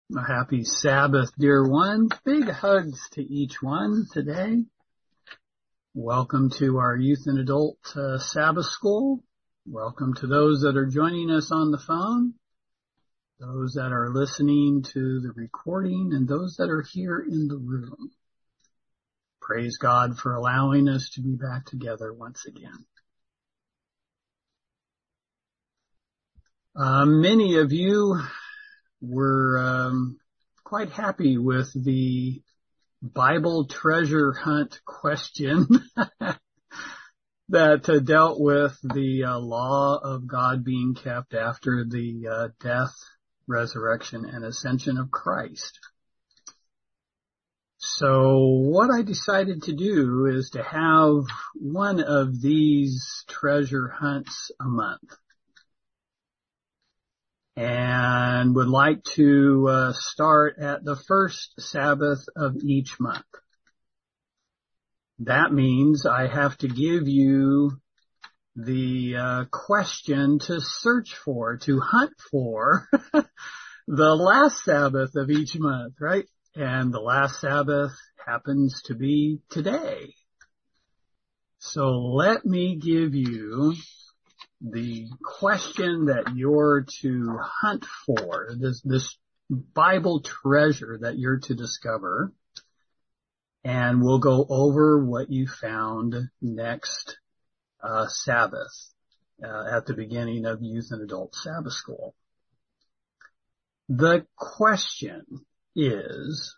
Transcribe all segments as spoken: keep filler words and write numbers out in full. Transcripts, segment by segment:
A happy Sabbath, dear one. Big hugs to each one today. Welcome to our youth and adult uh, Sabbath school. Welcome to those that are joining us on the phone, those that are listening to the recording, and those that are here in the room. Praise God for allowing us to be back together once again. Uh, many of you were um, quite happy with the Bible treasure hunt question that uh, dealt with the uh, law of God being kept after the uh, death, resurrection, and ascension of Christ. So what I decided to do is to have one of these treasure hunts a month. And would like to uh, start at the first Sabbath of each month. That means I have to give you the uh, question to search for, to hunt for the last Sabbath of each month, right? And the last Sabbath happens to be today. So let me give you the question that you're to hunt for, this, this Bible treasure that you're to discover, and we'll go over what you found next uh, Sabbath uh, at the beginning of Youth and Adult Sabbath School. The question is,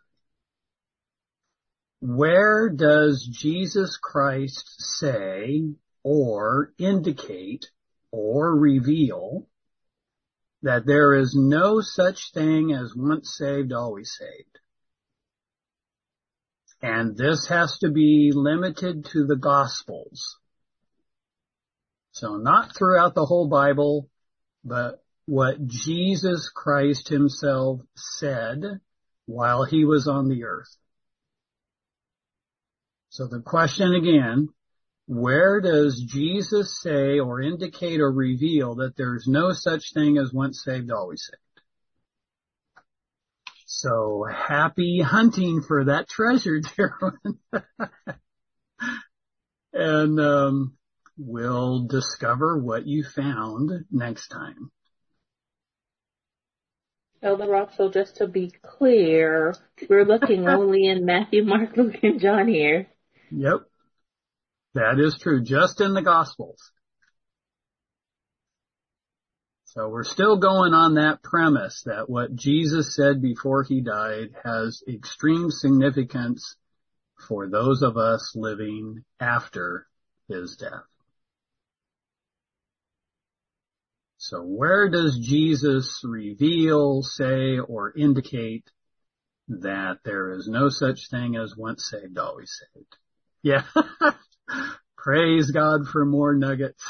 where does Jesus Christ say or indicate or reveal that there is no such thing as once saved, always saved? And this has to be limited to the Gospels. So not throughout the whole Bible, but what Jesus Christ himself said while he was on the earth. So the question again, where does Jesus say or indicate or reveal that there's no such thing as once saved, always saved? So happy hunting for that treasure, dear one. And um, we'll discover what you found next time. Elder Russell, just to be clear, we're looking only in Matthew, Mark, Luke, and John here. Yep. That is true, just in the Gospels. So we're still going on that premise that what Jesus said before he died has extreme significance for those of us living after his death. So where does Jesus reveal, say, or indicate that there is no such thing as once saved, always saved? Yeah. Praise God for more nuggets.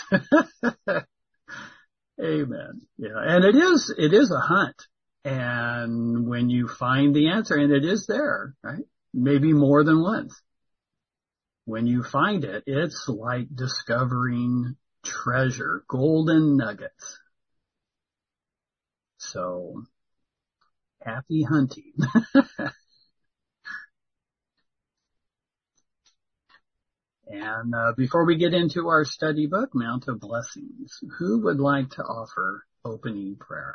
Amen. Yeah. And it is, it is a hunt. And when you find the answer, and it is there, right? Maybe more than once. When you find it, it's like discovering treasure, golden nuggets. So, happy hunting. And uh, before we get into our study book, Mount of Blessings, who would like to offer opening prayer?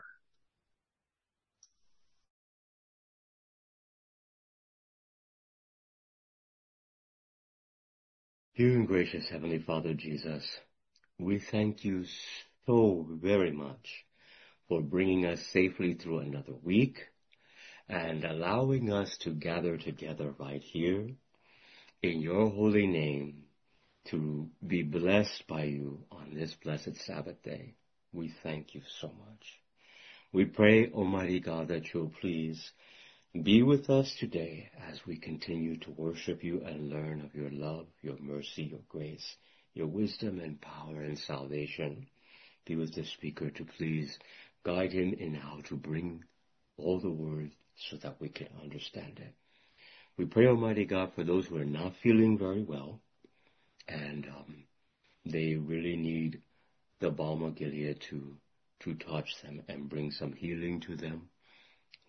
Dear and gracious Heavenly Father Jesus, we thank you so very much for bringing us safely through another week and allowing us to gather together right here in your holy name to be blessed by you on this blessed Sabbath day. We thank you so much. We pray, Almighty God, that you'll please be with us today as we continue to worship you and learn of your love, your mercy, your grace, your wisdom and power and salvation. Be with the speaker to please guide him in how to bring all the words so that we can understand it. We pray, Almighty God, for those who are not feeling very well and um, they really need the balm of Gilead to, to touch them and bring some healing to them.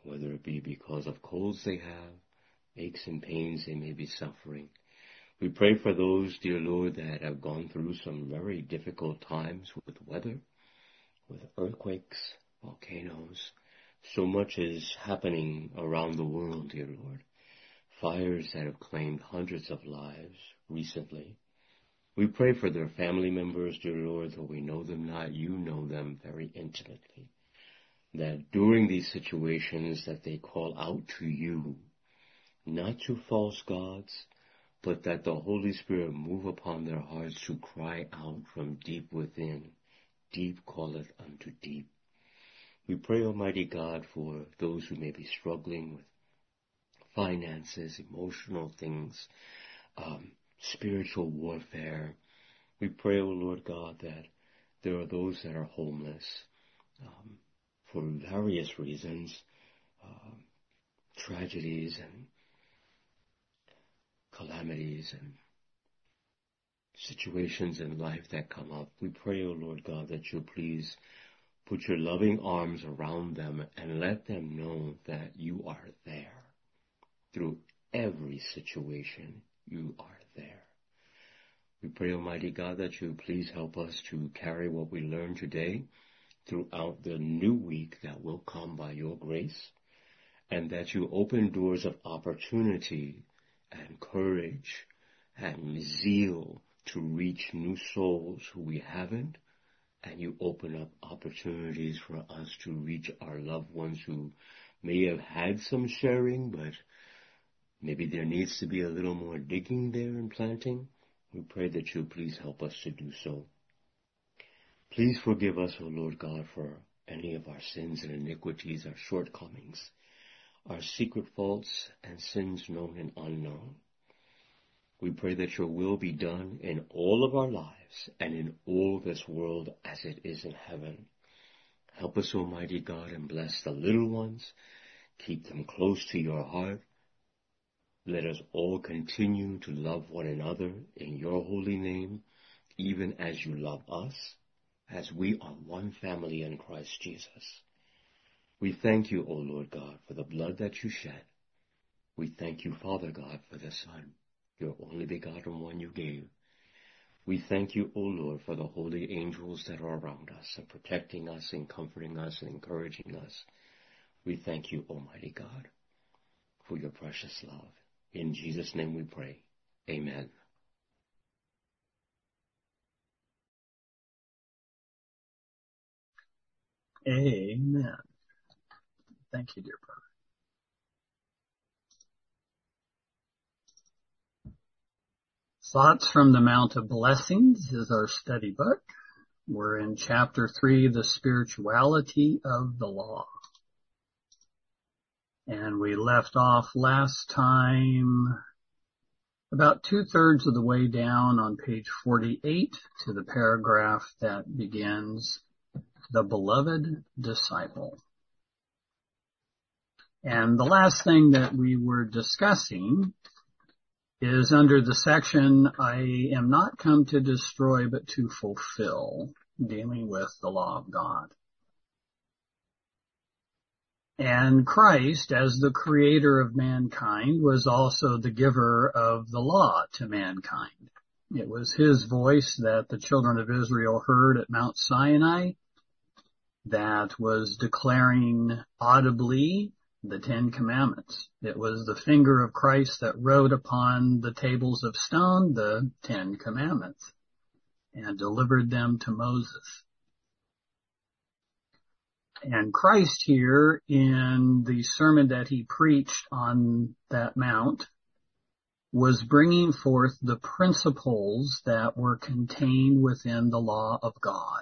whether it be because of colds they have, aches and pains they may be suffering. We pray for those, dear Lord, that have gone through some very difficult times with weather, with earthquakes, volcanoes. So much is happening around the world, dear Lord. Fires that have claimed hundreds of lives recently. We pray for their family members, dear Lord, though we know them not, you know them very intimately. That during these situations that they call out to you, not to false gods, but that the Holy Spirit move upon their hearts to cry out from deep within. Deep calleth unto deep. We pray, Almighty God, for those who may be struggling with finances, emotional things, um, spiritual warfare. We pray, O Lord God, that there are those that are homeless um, for various reasons, uh, tragedies and calamities and situations in life that come up. We pray, O Lord God, that you'll please put your loving arms around them and let them know that you are there. Through every situation, you are there. We pray, Almighty God, that you please help us to carry what we learned today throughout the new week that will come by your grace, and that you open doors of opportunity and courage and zeal to reach new souls who we haven't, and you open up opportunities for us to reach our loved ones who may have had some sharing, but maybe there needs to be a little more digging there and planting. We pray that you please help us to do so. Please forgive us, O Lord God, for any of our sins and iniquities, our shortcomings, our secret faults and sins known and unknown. We pray that your will be done in all of our lives and in all this world as it is in heaven. Help us, Almighty God, and bless the little ones. Keep them close to your heart. Let us all continue to love one another in your holy name, even as you love us, as we are one family in Christ Jesus. We thank you, O Lord God, for the blood that you shed. We thank you, Father God, for the Son, your only begotten one you gave. We thank you, O Lord, for the holy angels that are around us and protecting us and comforting us and encouraging us. We thank you, Almighty God, for your precious love. In Jesus' name we pray. Amen. Amen. Thank you, dear brother. Thoughts from the Mount of Blessings is our study book. We're in chapter three, the spirituality of the law. And we left off last time about two-thirds of the way down on page forty-eight to the paragraph that begins, the beloved disciple. And the last thing that we were discussing is under the section, I am not come to destroy but to fulfill, dealing with the law of God. And Christ, as the creator of mankind, was also the giver of the law to mankind. It was his voice that the children of Israel heard at Mount Sinai that was declaring audibly the Ten Commandments. It was the finger of Christ that wrote upon the tables of stone the Ten Commandments and delivered them to Moses. And Christ here, in the sermon that he preached on that mount, was bringing forth the principles that were contained within the law of God.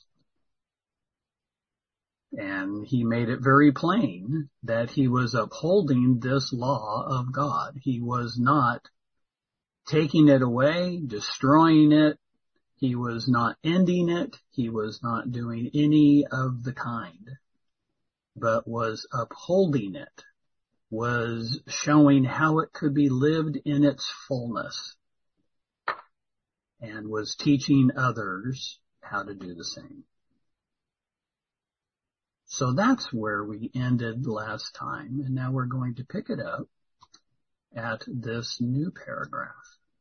And he made it very plain that he was upholding this law of God. He was not taking it away, destroying it. He was not ending it. He was not doing any of the kind, but was upholding it, was showing how it could be lived in its fullness, and was teaching others how to do the same. So that's where we ended last time, and now we're going to pick it up at this new paragraph.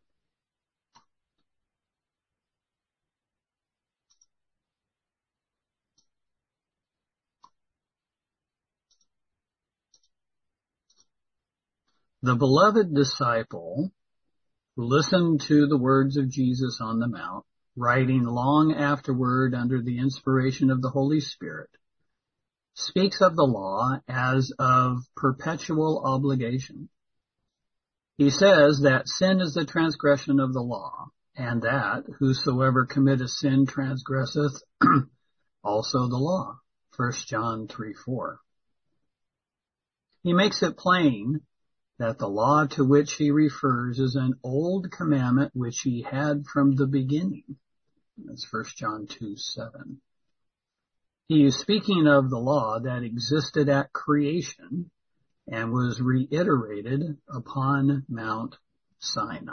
The beloved disciple who listened to the words of Jesus on the Mount, writing long afterward under the inspiration of the Holy Spirit, speaks of the law as of perpetual obligation. He says that sin is the transgression of the law, and that whosoever committeth sin transgresseth also the law. First John three four. He makes it plain that the law to which he refers is an old commandment which he had from the beginning. That's First John two seven. He is speaking of the law that existed at creation and was reiterated upon Mount Sinai.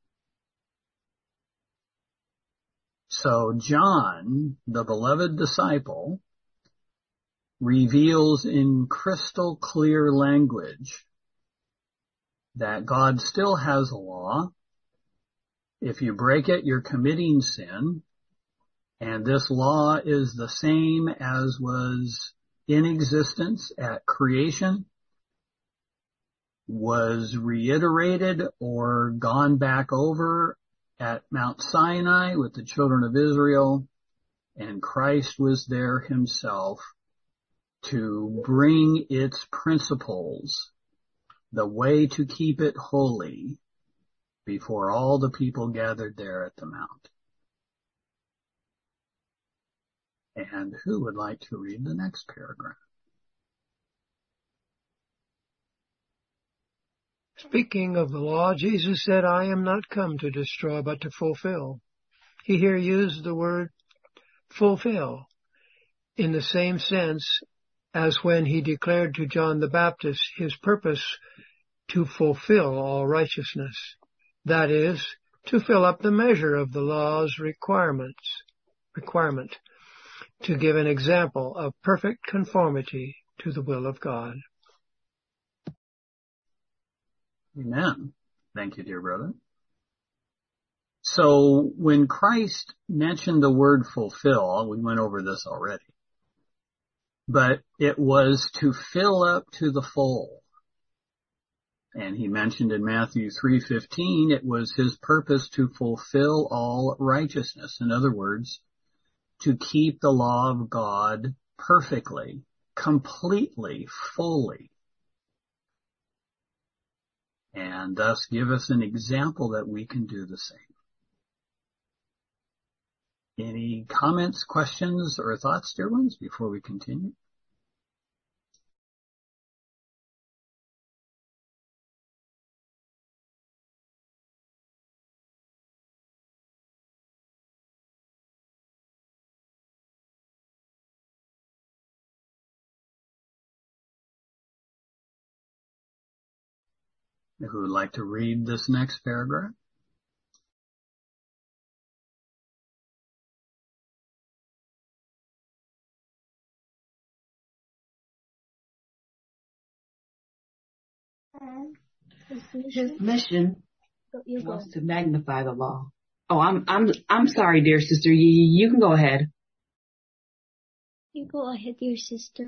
So John, the beloved disciple, reveals in crystal clear language that God still has a law. If you break it, you're committing sin. And this law is the same as was in existence at creation, was reiterated or gone back over at Mount Sinai with the children of Israel, and Christ was there himself to bring its principles, the way to keep it holy, before all the people gathered there at the Mount. And who would like to read the next paragraph? Speaking of the law, Jesus said, I am not come to destroy, but to fulfill. He here used the word fulfill in the same sense as when he declared to John the Baptist his purpose to fulfill all righteousness. That is, to fill up the measure of the law's requirements, requirement, to give an example of perfect conformity to the will of God. Amen. Thank you, dear brother. So when Christ mentioned the word fulfill, we went over this already, but it was to fill up to the full. And he mentioned in Matthew three fifteen, it was his purpose to fulfill all righteousness. In other words, to keep the law of God perfectly, completely, fully. And thus give us an example that we can do the same. Any comments, questions, or thoughts, dear ones, before we continue? Who would like to read this next paragraph? His mission was to magnify the law. Oh, I'm I'm I'm sorry, dear sister. You, you can go ahead. You go ahead, dear sister.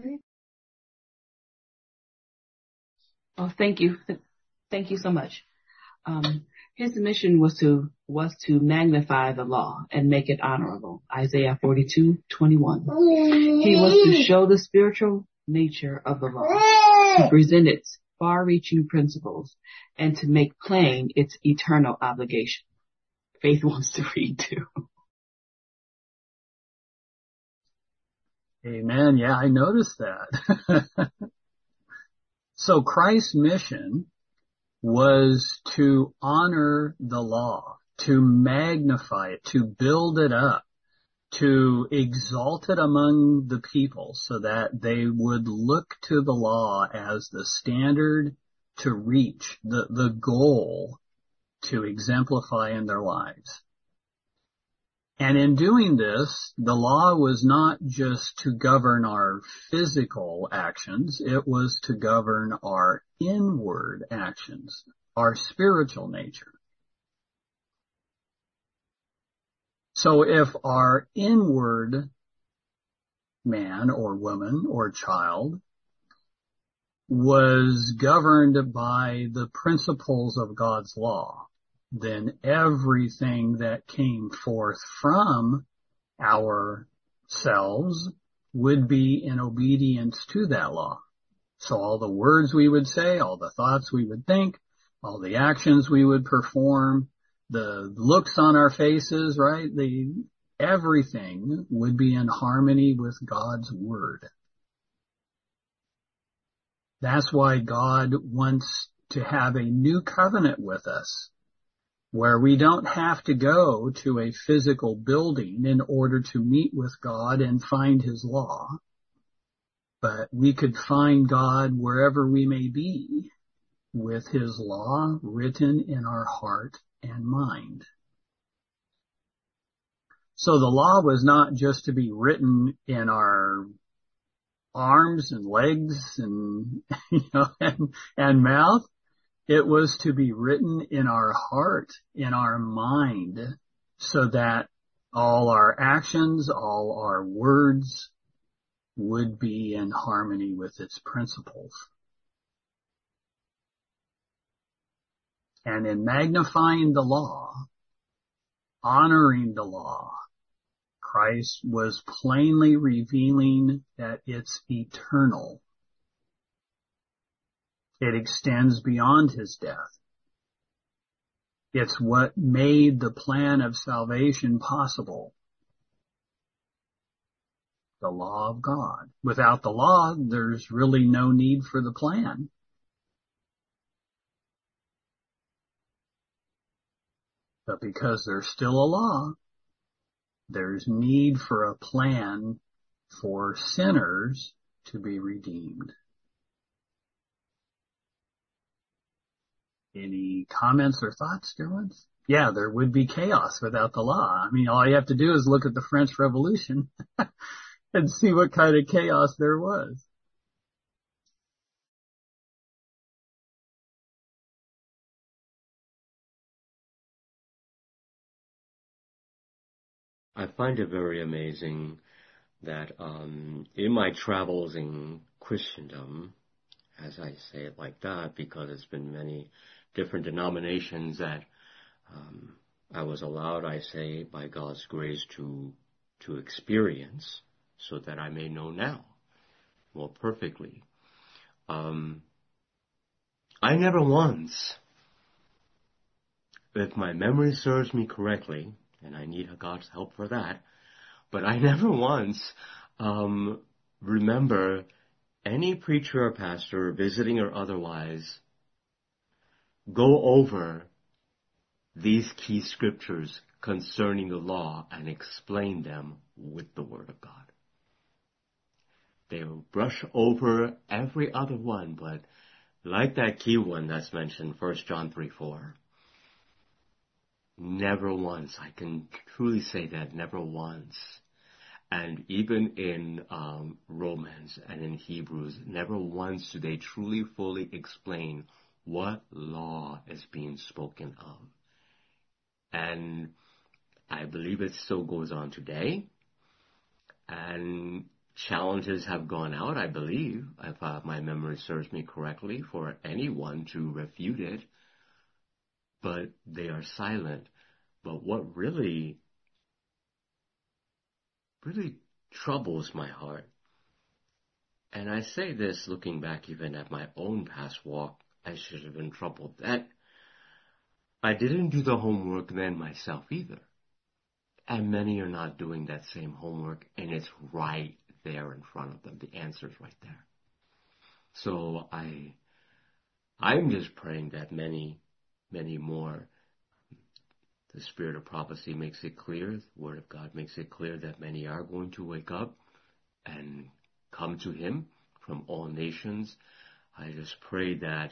Oh, thank you, thank you so much. Um, his mission was to was to magnify the law and make it honorable. Isaiah forty-two twenty-one. He was to show the spiritual nature of the law, to present its far-reaching principles, and to make plain its eternal obligation. Faith wants to read too. Amen. Yeah, I noticed that. So Christ's mission was to honor the law, to magnify it, to build it up, to exalt it among the people so that they would look to the law as the standard to reach, the, the goal to exemplify in their lives. And in doing this, the law was not just to govern our physical actions, it was to govern our inward actions, our spiritual nature. So if our inward man or woman or child was governed by the principles of God's law, then everything that came forth from ourselves would be in obedience to that law. So all the words we would say, all the thoughts we would think, all the actions we would perform, the looks on our faces, right? The everything would be in harmony with God's word. That's why God wants to have a new covenant with us, where we don't have to go to a physical building in order to meet with God and find his law, but we could find God wherever we may be with his law written in our heart and mind. So the law was not just to be written in our arms and legs and, you know, and, and mouth. It was to be written in our heart, in our mind, so that all our actions, all our words would be in harmony with its principles. And in magnifying the law, honoring the law, Christ was plainly revealing that it's eternal. It extends beyond his death. It's what made the plan of salvation possible. The law of God. Without the law, there's really no need for the plan. But because there's still a law, there's need for a plan for sinners to be redeemed. Any comments or thoughts, dear ones? Yeah, there would be chaos without the law. I mean, all you have to do is look at the French Revolution and see what kind of chaos there was. I find it very amazing that um, in my travels in Christendom, as I say it like that, because it's been many different denominations that um, I was allowed, I say, by God's grace to to experience, so that I may know now more perfectly. Um, I never once, if my memory serves me correctly, and I need God's help for that, but I never once um, remember any preacher or pastor, visiting or otherwise, go over these key scriptures concerning the law and explain them with the Word of God. They will brush over every other one, but like that key one that's mentioned, First John three four, never once, I can truly say that, never once. And even in um, Romans and in Hebrews, never once do they truly, fully explain what law is being spoken of. And I believe it still goes on today. And challenges have gone out, I believe, if uh, my memory serves me correctly, for anyone to refute it. But they are silent. But what really really troubles my heart. And I say this looking back even at my own past walk, I should have been troubled that I didn't do the homework then myself either. And many are not doing that same homework, and it's right there in front of them. The answer's right there. So I, I'm just praying that many, many more, the Spirit of prophecy makes it clear, the Word of God makes it clear that many are going to wake up and come to Him from all nations. I just pray that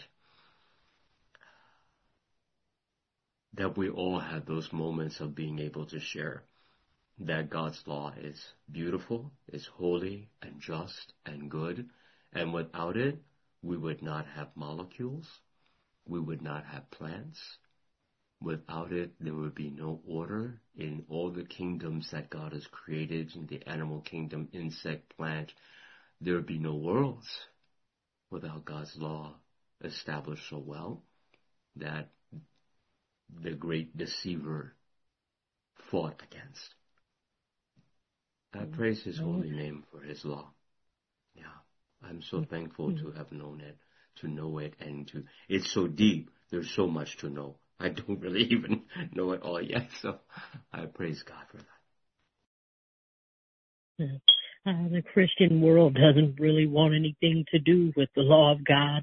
that we all have those moments of being able to share that God's law is beautiful, is holy and just and good, and without it, we would not have molecules, we would not have plants. Without it, there would be no order in all the kingdoms that God has created, in the animal kingdom, insect, plant. There would be no worlds without God's law established so well that the great deceiver fought against. I praise His holy name for His law. Yeah, I'm so thankful to have known it, to know it, and to, it's so deep. There's so much to know. I don't really even know it all yet, so I praise God for that. Uh, the Christian world doesn't really want anything to do with the law of God.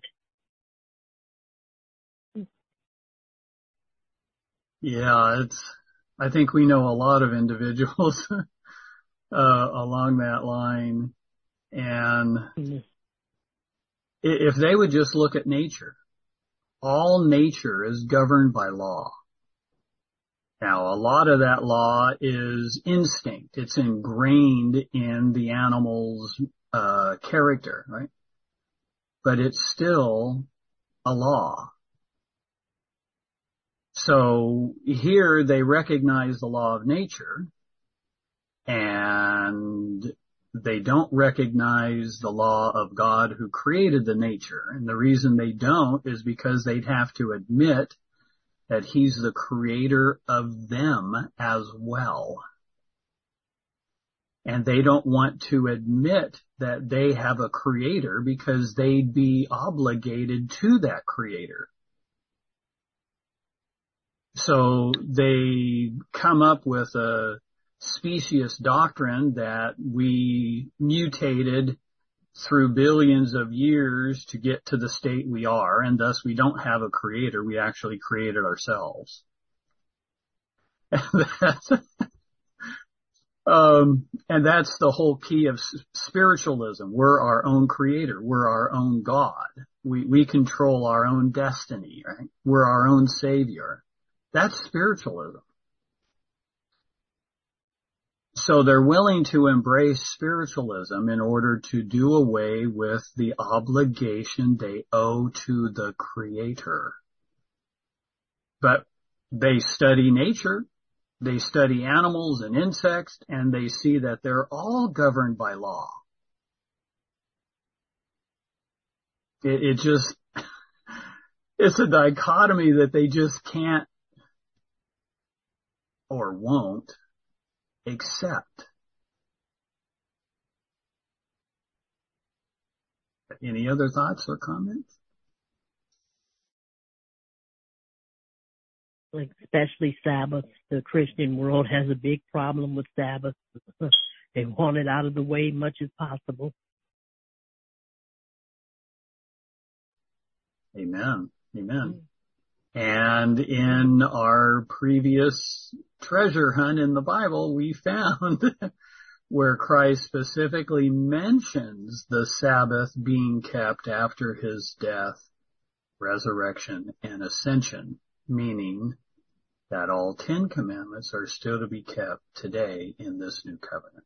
Yeah, it's, I think we know a lot of individuals uh, along that line. And Mm-hmm. if they would just look at nature, all nature is governed by law. Now, a lot of that law is instinct. It's ingrained in the animal's uh, character, right? But it's still a law. So here they recognize the law of nature, and they don't recognize the law of God who created the nature. And the reason they don't is because they'd have to admit that He's the creator of them as well. And they don't want to admit that they have a creator because they'd be obligated to that creator. So they come up with a specious doctrine that we mutated through billions of years to get to the state we are, and thus we don't have a creator. We actually created ourselves. um, and that's the whole key of spiritualism. We're our own creator. We're our own God. We, we control our own destiny, right? We're our own savior. That's spiritualism. So they're willing to embrace spiritualism in order to do away with the obligation they owe to the Creator. But they study nature, they study animals and insects, and they see that they're all governed by law. It, it just, it's a dichotomy that they just can't or won't accept. Any other thoughts or comments? Like especially Sabbath. The Christian world has a big problem with Sabbath. They want it out of the way much as possible. Amen. Amen. And in our previous treasure hunt in the Bible, we found where Christ specifically mentions the Sabbath being kept after His death, resurrection, and ascension, meaning that all Ten Commandments are still to be kept today in this new covenant.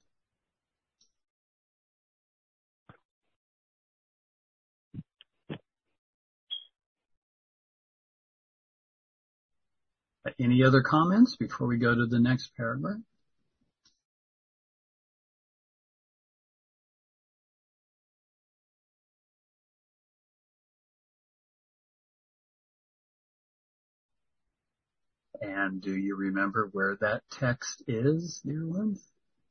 Any other comments before we go to the next paragraph? And do you remember where that text is, dear ones?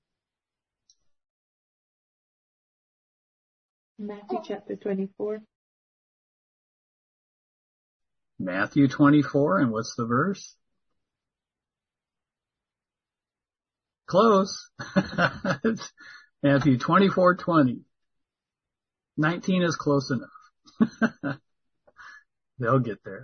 Matthew chapter twenty-four. Matthew twenty-four, and what's the verse? Close. It's Matthew twenty-four twenty. nineteen is close enough. They'll get there.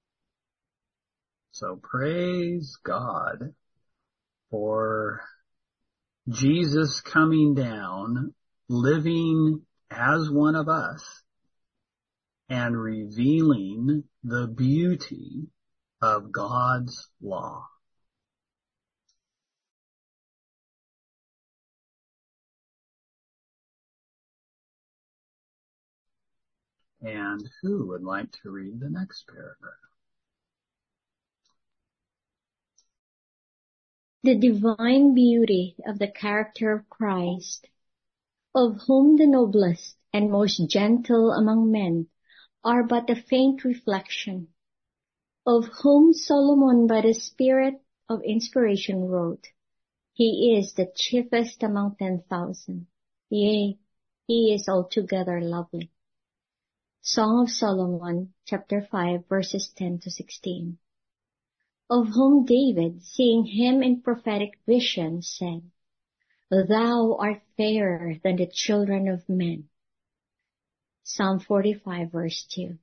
So praise God for Jesus coming down, living as one of us, and revealing the beauty of God's law. And who would like to read the next paragraph? The divine beauty of the character of Christ, of whom the noblest and most gentle among men are but a faint reflection, of whom Solomon by the Spirit of inspiration wrote, He is the chiefest among ten thousand, yea, he is altogether lovely. Song of Solomon, chapter five, verses ten to sixteen. Of whom David, seeing him in prophetic vision, said, Thou art fairer than the children of men. Psalm forty-five, verse two.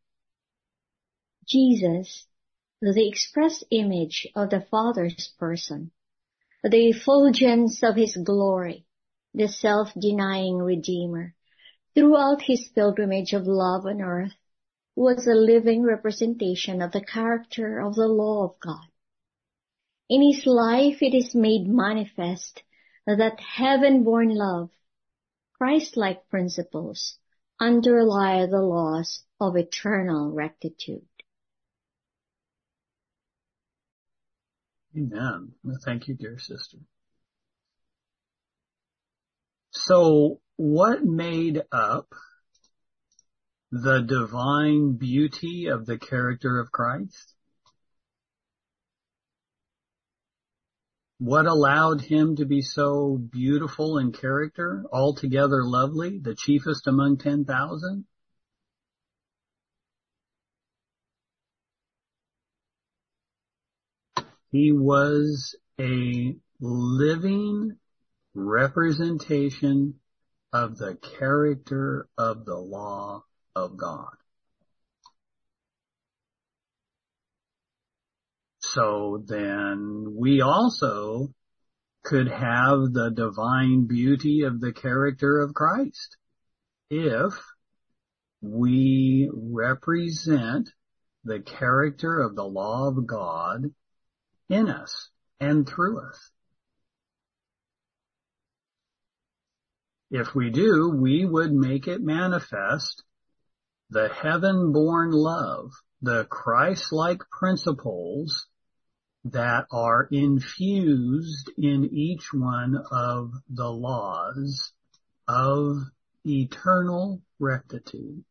Jesus, the express image of the Father's person, the effulgence of his glory, the self-denying Redeemer, throughout his pilgrimage of love on earth, was a living representation of the character of the law of God. In his life it is made manifest that heaven-born love, Christ-like principles, underlie the laws of eternal rectitude. Amen. Well, thank you, dear sister. So, what made up the divine beauty of the character of Christ? What allowed him to be so beautiful in character, altogether lovely, the chiefest among ten thousand? He was a living representation of the character of the law of God. So then we also could have the divine beauty of the character of Christ if we represent the character of the law of God in us and through us. If we do, we would make it manifest the heaven-born love, the Christ-like principles that are infused in each one of the laws of eternal rectitude.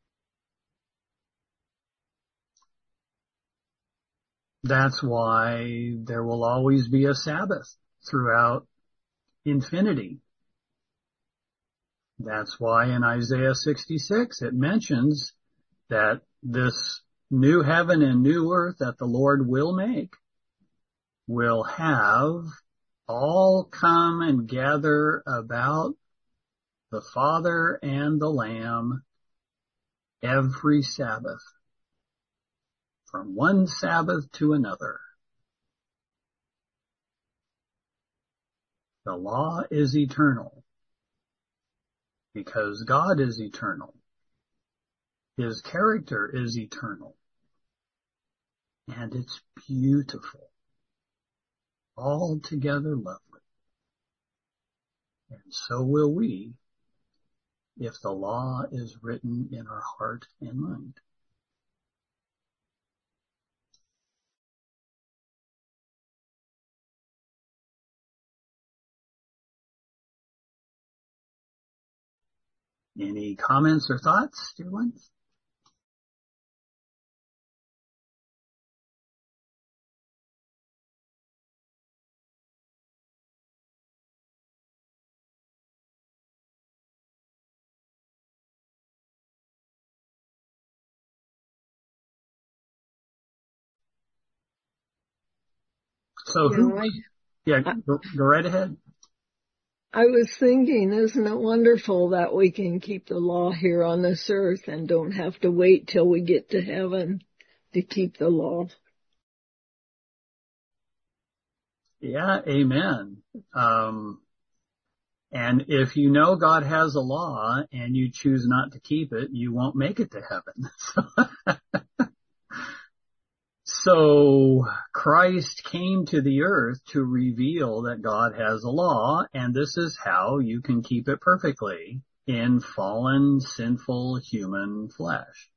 That's why there will always be a Sabbath throughout infinity. That's why in Isaiah sixty-six it mentions that this new heaven and new earth that the Lord will make will have all come and gather about the Father and the Lamb every Sabbath, from one Sabbath to another. The law is eternal because God is eternal. His character is eternal. And it's beautiful. Altogether lovely. And so will we if the law is written in our heart and mind. Any comments or thoughts, dear ones? So You who, know, I, yeah, I, go, go right ahead. I was thinking, isn't it wonderful that we can keep the law here on this earth and don't have to wait till we get to heaven to keep the law? Yeah, amen. Um, and if you know God has a law and you choose not to keep it, you won't make it to heaven. So Christ came to the earth to reveal that God has a law, and this is how you can keep it perfectly in fallen, sinful human flesh.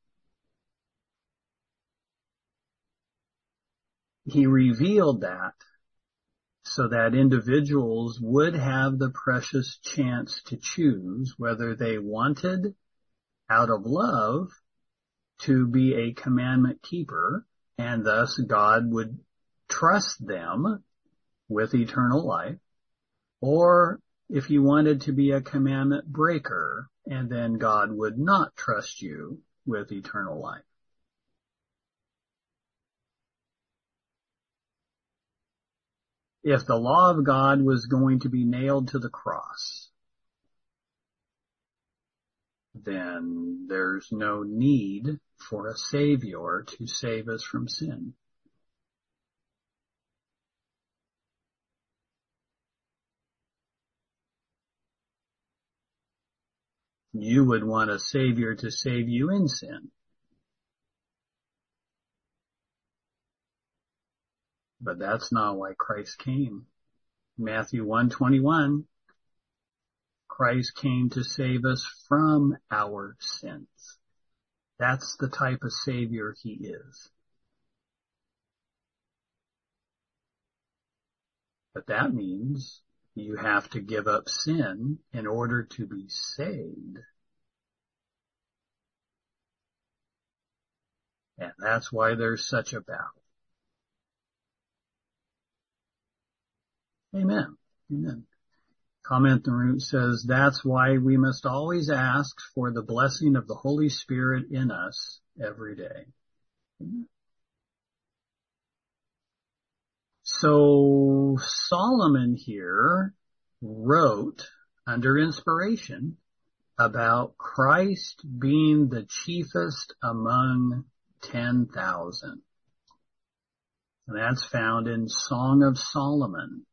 He revealed that so that individuals would have the precious chance to choose whether they wanted, out of love, to be a commandment keeper, and thus God would trust them with eternal life, or if you wanted to be a commandment breaker, and then God would not trust you with eternal life. If the law of God was going to be nailed to the cross, then there's no need for a Savior to save us from sin. You would want a Savior to save you in sin. But that's not why Christ came. Matthew one twenty-one, Christ came to save us from our sins. That's the type of Savior he is. But that means you have to give up sin in order to be saved. And that's why there's such a battle. Amen. Amen. Comment in the room says, that's why we must always ask for the blessing of the Holy Spirit in us every day. Amen. So Solomon here wrote under inspiration about Christ being the chiefest among ten thousand. And that's found in Song of Solomon.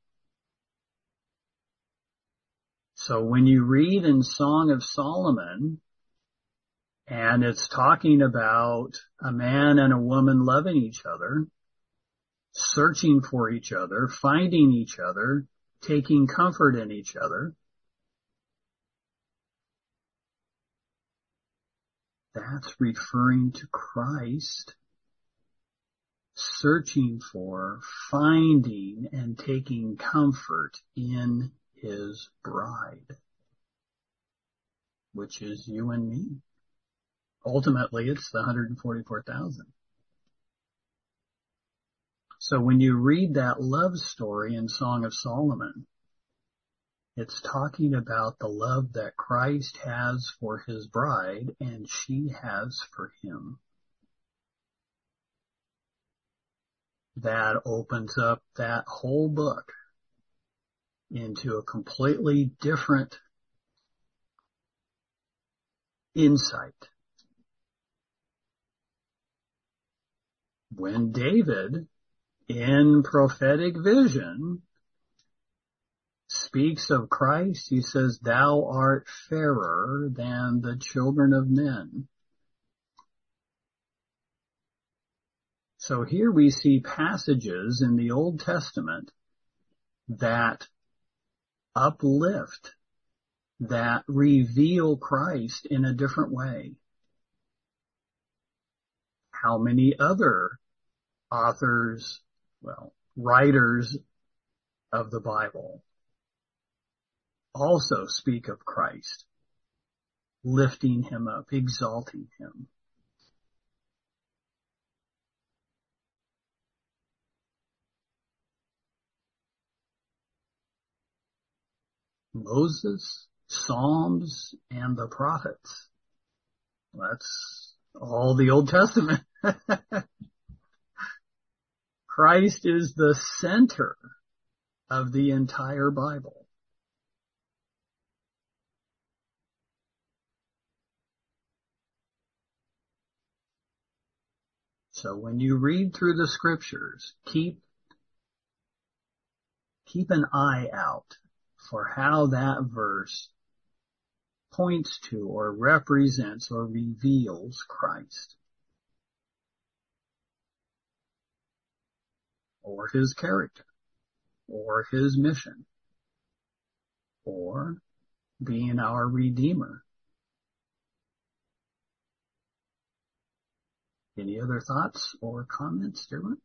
So when you read in Song of Solomon, and it's talking about a man and a woman loving each other, searching for each other, finding each other, taking comfort in each other, that's referring to Christ searching for, finding, and taking comfort in his bride, which is you and me. Ultimately, it's the one hundred forty-four thousand. So when you read that love story in Song of Solomon, it's talking about the love that Christ has for his bride and she has for him. That opens up that whole book into a completely different insight. When David, in prophetic vision, speaks of Christ, he says, thou art fairer than the children of men. So here we see passages in the Old Testament that uplift, that reveal Christ in a different way. How many other authors, well, writers of the Bible also speak of Christ, lifting him up, exalting him? Moses, Psalms, and the prophets. That's all the Old Testament. Christ is the center of the entire Bible. So when you read through the scriptures, keep, keep an eye out for how that verse points to or represents or reveals Christ or his character or his mission or being our Redeemer Any other thoughts or comments, dear one?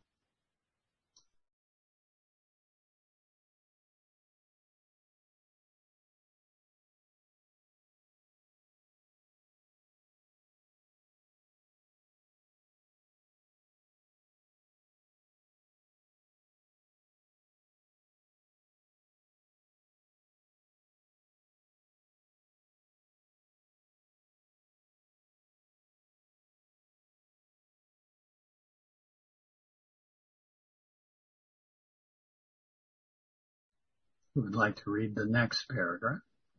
Who would like to read the next paragraph?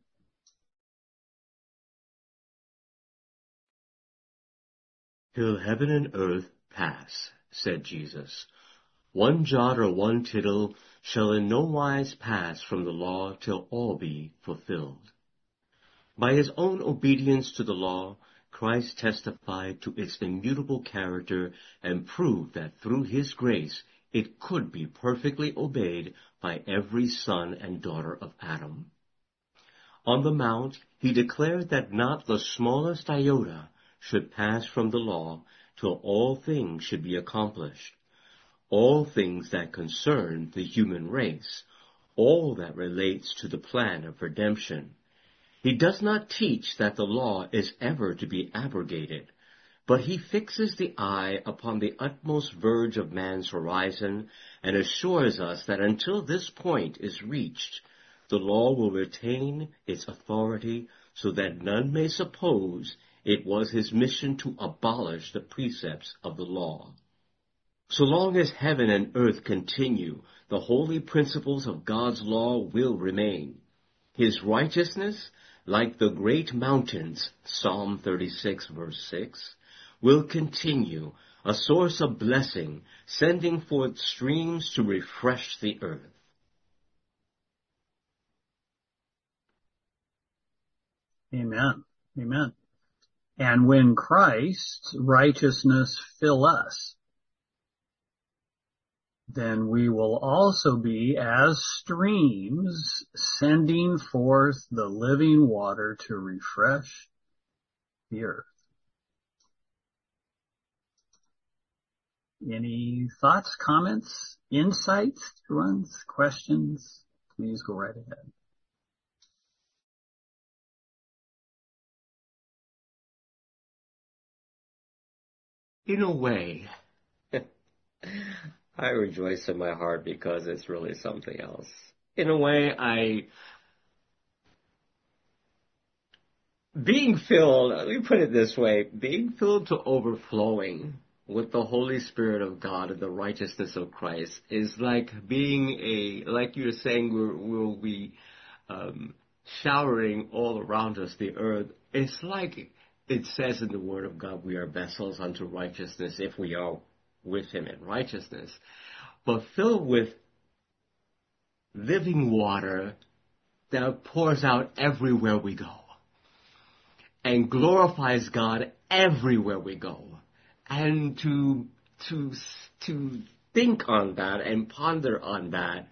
Till heaven and earth pass, said Jesus, one jot or one tittle shall in no wise pass from the law till all be fulfilled. By his own obedience to the law, Christ testified to its immutable character and proved that through his grace it could be perfectly obeyed by every son and daughter of Adam. On the mount, he declared that not the smallest iota should pass from the law till all things should be accomplished. All things that concern the human race, all that relates to the plan of redemption. He does not teach that the law is ever to be abrogated, but he fixes the eye upon the utmost verge of man's horizon and assures us that until this point is reached, the law will retain its authority so that none may suppose it was his mission to abolish the precepts of the law. So long as heaven and earth continue, the holy principles of God's law will remain. His righteousness, like the great mountains, Psalm thirty-six verse six, will continue, a source of blessing, sending forth streams to refresh the earth. Amen. Amen. And when Christ's righteousness fill us, then we will also be as streams sending forth the living water to refresh the earth. Any thoughts, comments, insights, runs, questions? Please go right ahead. In a way, I rejoice in my heart because it's really something else. In a way, I, being filled, let me put it this way, being filled to overflowing with the Holy Spirit of God and the righteousness of Christ is like being a, like you were saying, we're, we'll be um, showering all around us, the earth. It's like it says in the Word of God, we are vessels unto righteousness if we are with him in righteousness, but filled with living water that pours out everywhere we go and glorifies God everywhere we go. And to to to think on that and ponder on that,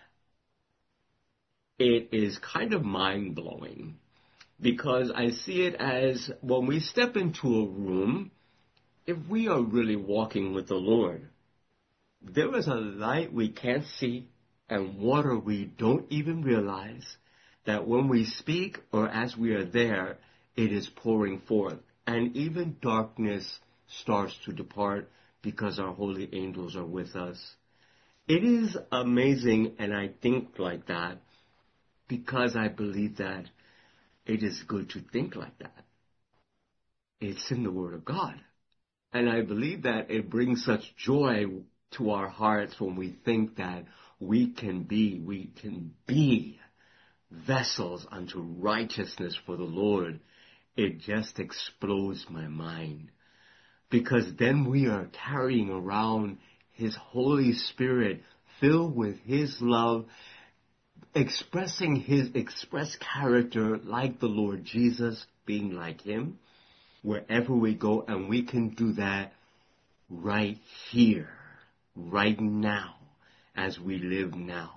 it is kind of mind-blowing, because I see it as when we step into a room, if we are really walking with the Lord, there is a light we can't see and water we don't even realize that when we speak or as we are there, it is pouring forth. And even darkness starts to depart because our holy angels are with us. It is amazing, and I think like that because I believe that it is good to think like that. It's in the Word of God. And I believe that it brings such joy to our hearts when we think that we can be, we can be vessels unto righteousness for the Lord. It just explodes my mind. Because then we are carrying around His Holy Spirit filled with His love, expressing His express character like the Lord Jesus, being like Him, wherever we go, and we can do that right here, right now, as we live now.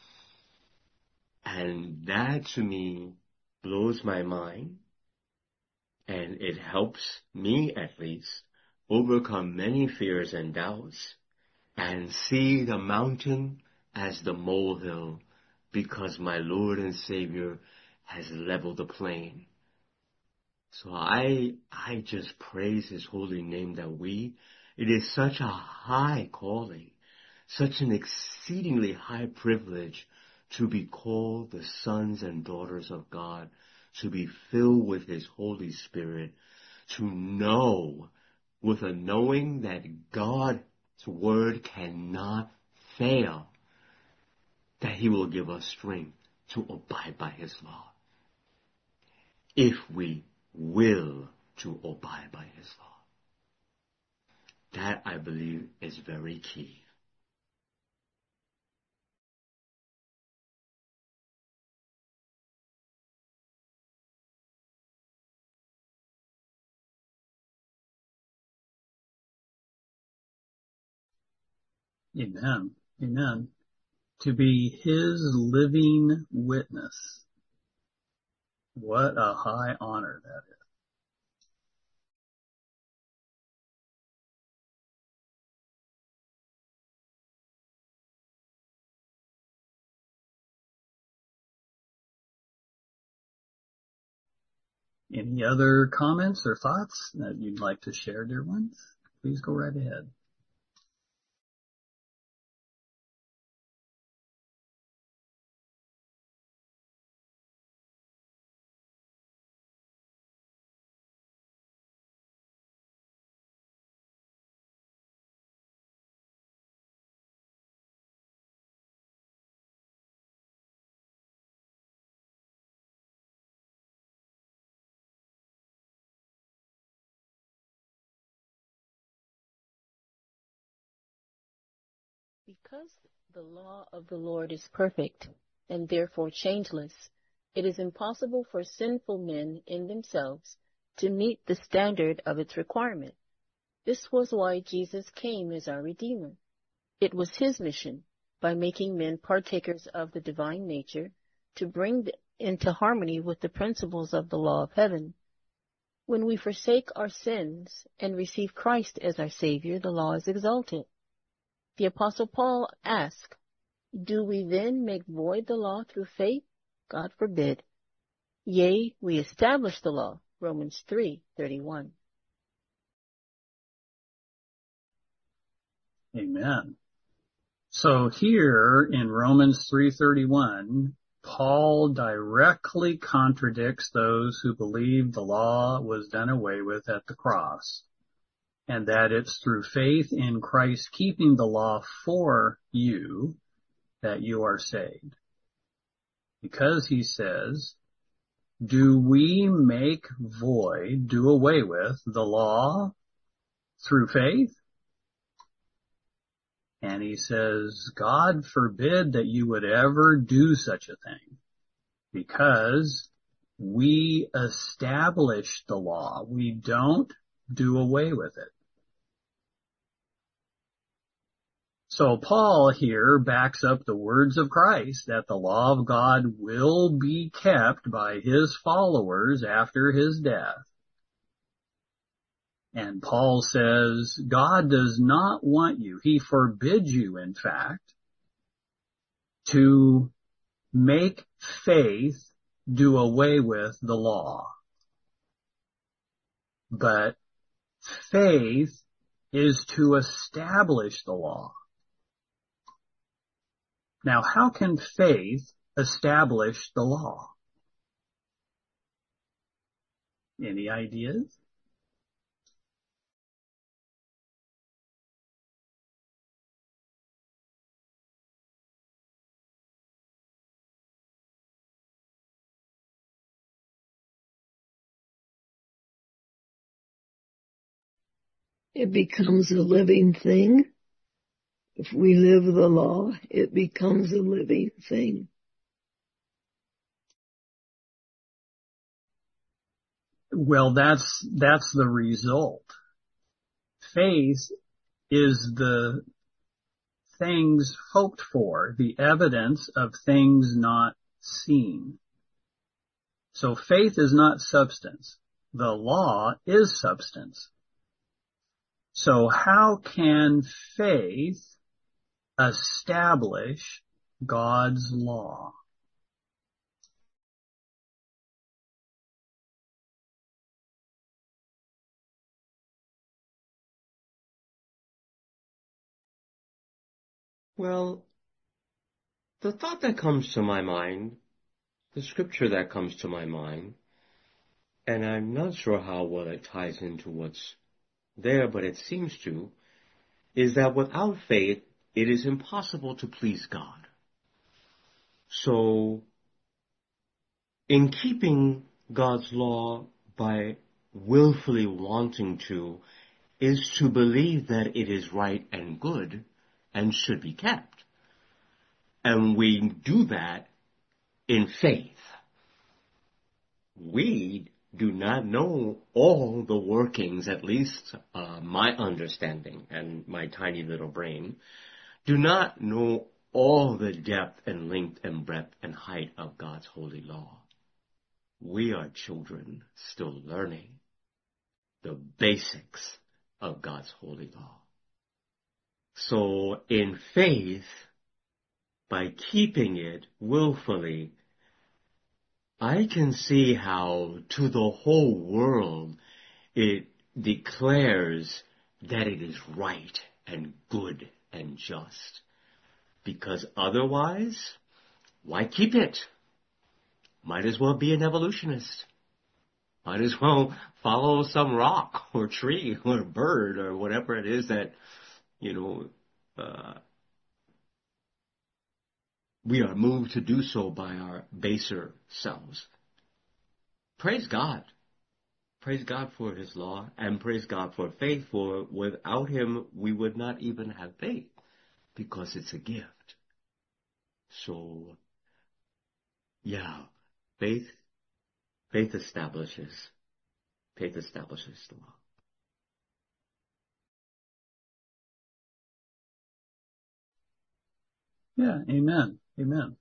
And that to me blows my mind, and it helps me at least overcome many fears and doubts, and see the mountain as the molehill, because my Lord and Savior has leveled the plain. So I, I just praise His holy name that we, it is such a high calling, such an exceedingly high privilege to be called the sons and daughters of God, to be filled with His Holy Spirit, to know with a knowing that God's word cannot fail, that He will give us strength to abide by His law, if we will to abide by His law. That, I believe, is very key. Amen. Amen. To be His living witness. What a high honor that is. Any other comments or thoughts that you'd like to share, dear ones? Please go right ahead. Because the law of the Lord is perfect, and therefore changeless, it is impossible for sinful men in themselves to meet the standard of its requirement. This was why Jesus came as our Redeemer. It was His mission, by making men partakers of the divine nature, to bring into harmony with the principles of the law of heaven. When we forsake our sins and receive Christ as our Savior, the law is exalted. The Apostle Paul asked, "Do we then make void the law through faith? God forbid. Yea, we establish the law." Romans three thirty-one. Amen. So here in Romans three thirty-one, Paul directly contradicts those who believe the law was done away with at the cross, and that it's through faith in Christ keeping the law for you that you are saved. Because he says, do we make void, do away with the law through faith? And he says, God forbid that you would ever do such a thing, because we establish the law. We don't do away with it. So Paul here backs up the words of Christ that the law of God will be kept by His followers after His death. And Paul says, God does not want you, He forbids you, in fact, to make faith do away with the law. But faith is to establish the law. Now, how can faith establish the law? Any ideas? It becomes a living thing. If we live the law, it becomes a living thing. Well, that's, that's the result. Faith is the things hoped for, the evidence of things not seen. So faith is not substance. The law is substance. So how can faith establish God's law? Well, the thought that comes to my mind, the scripture that comes to my mind, and I'm not sure how well it ties into what's there, but it seems to, is that without faith, it is impossible to please God. So, in keeping God's law by willfully wanting to, is to believe that it is right and good and should be kept. And we do that in faith. We do not know all the workings, at least uh, my understanding and my tiny little brain, do not know all the depth and length and breadth and height of God's holy law. We are children still learning the basics of God's holy law. So in faith, by keeping it willfully, I can see how to the whole world it declares that it is right and good and just. Because otherwise, why keep it? Might as well be an evolutionist. Might as well follow some rock or tree or bird or whatever it is that, you know, uh, we are moved to do so by our baser selves. Praise God. Praise God for His law and praise God for faith, for without Him we would not even have faith because it's a gift. So, yeah, faith, faith establishes, faith establishes the law. Yeah, amen, amen.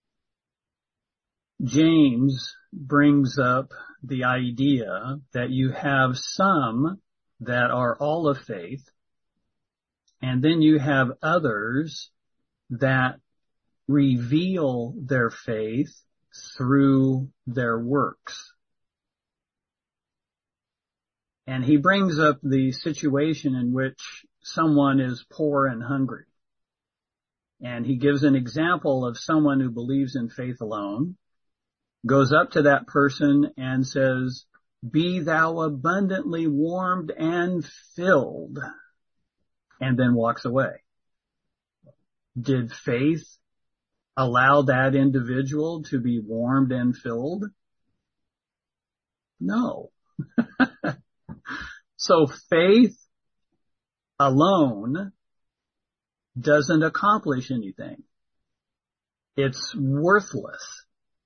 James brings up the idea that you have some that are all of faith, and then you have others that reveal their faith through their works. And he brings up the situation in which someone is poor and hungry. And he gives an example of someone who believes in faith alone, goes up to that person and says, "Be thou abundantly warmed and filled," and then walks away. Did faith allow that individual to be warmed and filled? No. So faith alone doesn't accomplish anything. It's worthless.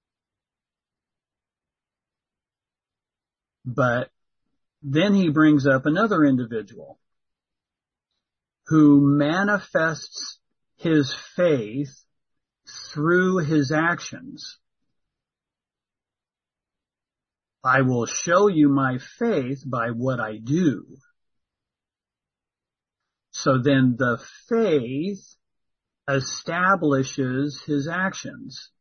But then he brings up another individual who manifests his faith through his actions. I will show you my faith by what I do. So then the faith establishes his actions.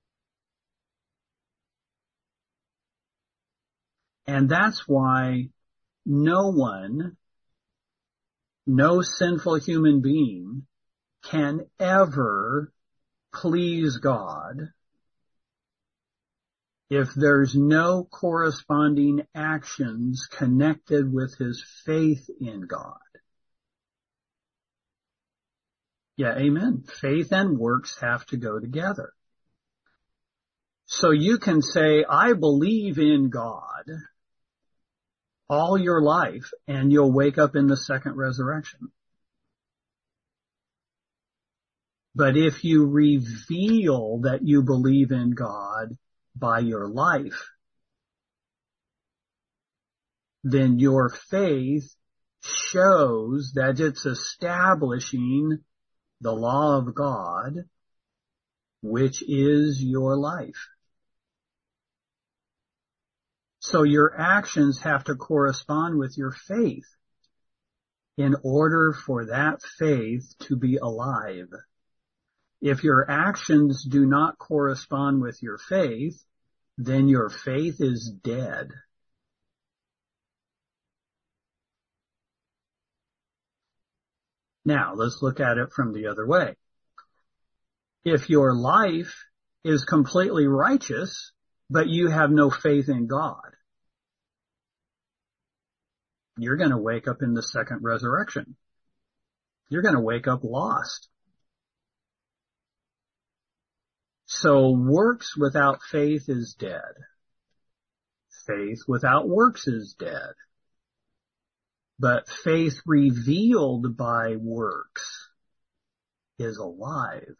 And that's why no one, no sinful human being can ever please God if there's no corresponding actions connected with his faith in God. Yeah, amen. Faith and works have to go together. So you can say, I believe in God all your life, and you'll wake up in the second resurrection. But if you reveal that you believe in God by your life, then your faith shows that it's establishing the law of God, which is your life. So your actions have to correspond with your faith. in order for that faith to be alive. If your actions do not correspond with your faith, then your faith is dead. Now, let's look at it from the other way. If your life is completely righteous, but you have no faith in God, you're going to wake up in the second resurrection. You're going to wake up lost. So works without faith is dead. Faith without works is dead. But faith revealed by works is alive.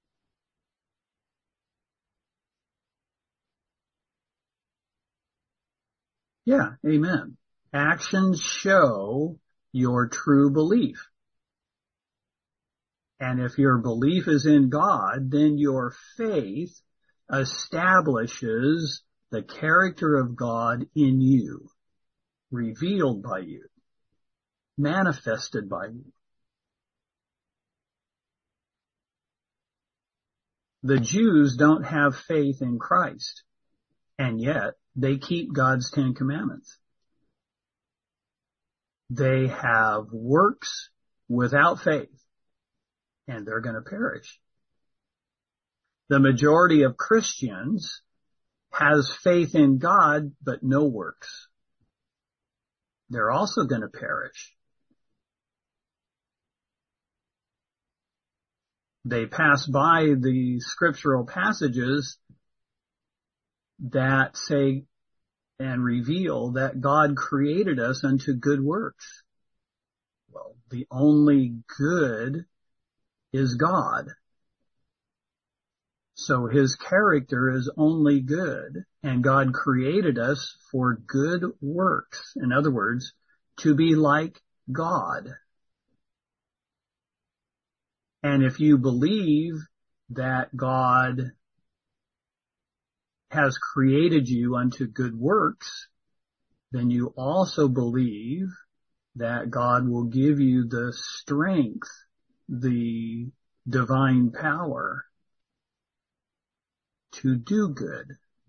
Yeah, amen. Actions show your true belief. And if your belief is in God, then your faith establishes the character of God in you, revealed by you, manifested by you. The Jews don't have faith in Christ, and yet they keep God's Ten Commandments. They have works without faith, and they're going to perish. The majority of Christians has faith in God, but no works. They're also going to perish. They pass by the scriptural passages that say and reveal that God created us unto good works. Well, the only good is God. So his character is only good, and God created us for good works. In other words, to be like God. And if you believe that God has created you unto good works, then you also believe that God will give you the strength, the divine power to do good.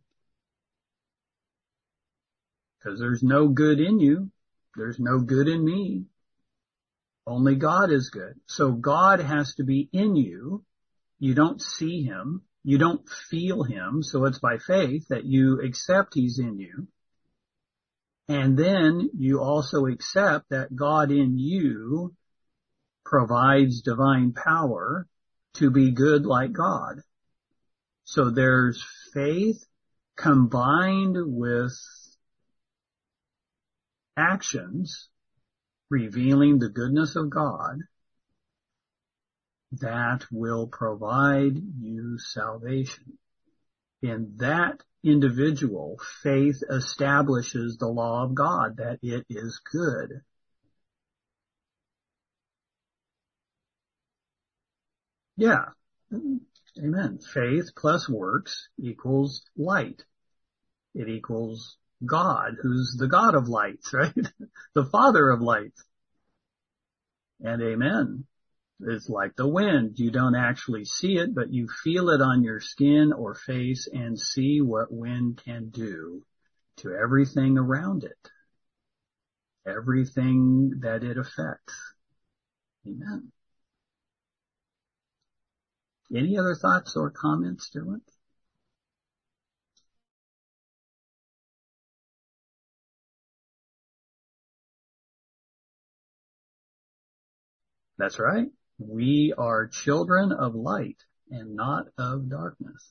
Because there's no good in you. There's no good in me. Only God is good. So God has to be in you. You don't see him. You don't feel him. So it's by faith that you accept he's in you. And then you also accept that God in you provides divine power to be good like God. So there's faith combined with actions revealing the goodness of God that will provide you salvation. In that individual, faith establishes the law of God, that it is good. Yeah. Amen. Faith plus works equals light. It equals God, who's the God of lights, right? The Father of lights. And amen. It's like the wind. You don't actually see it, but you feel it on your skin or face and see what wind can do to everything around it. Everything that it affects. Amen. Any other thoughts or comments to it? That's right. We are children of light and not of darkness.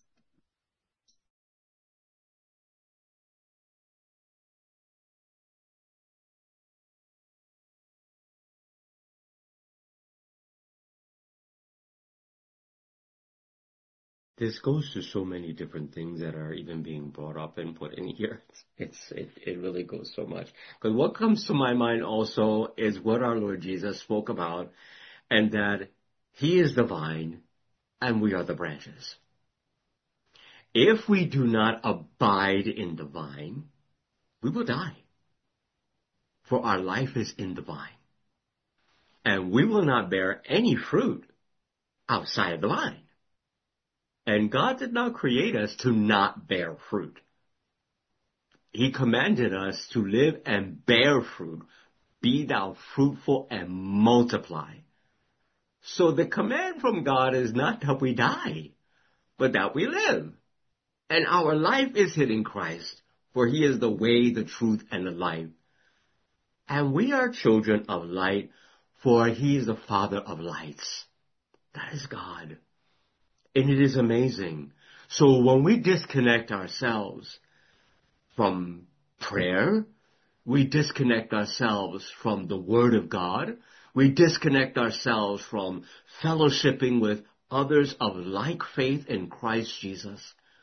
This goes to so many different things that are even being brought up and put in here. It's, it's it, it really goes so much. Because what comes to my mind also is what our Lord Jesus spoke about, and that he is the vine and we are the branches. If we do not abide in the vine, we will die. For our life is in the vine. And we will not bear any fruit outside of the vine. And God did not create us to not bear fruit. He commanded us to live and bear fruit. Be thou fruitful and multiply. So the command from God is not that we die, but that we live. And our life is hid in Christ, for he is the way, the truth, and the life. And we are children of light, for he is the Father of lights. That is God. And it is amazing. So when we disconnect ourselves from prayer, we disconnect ourselves from the Word of God, we disconnect ourselves from fellowshipping with others of like faith in Christ Jesus,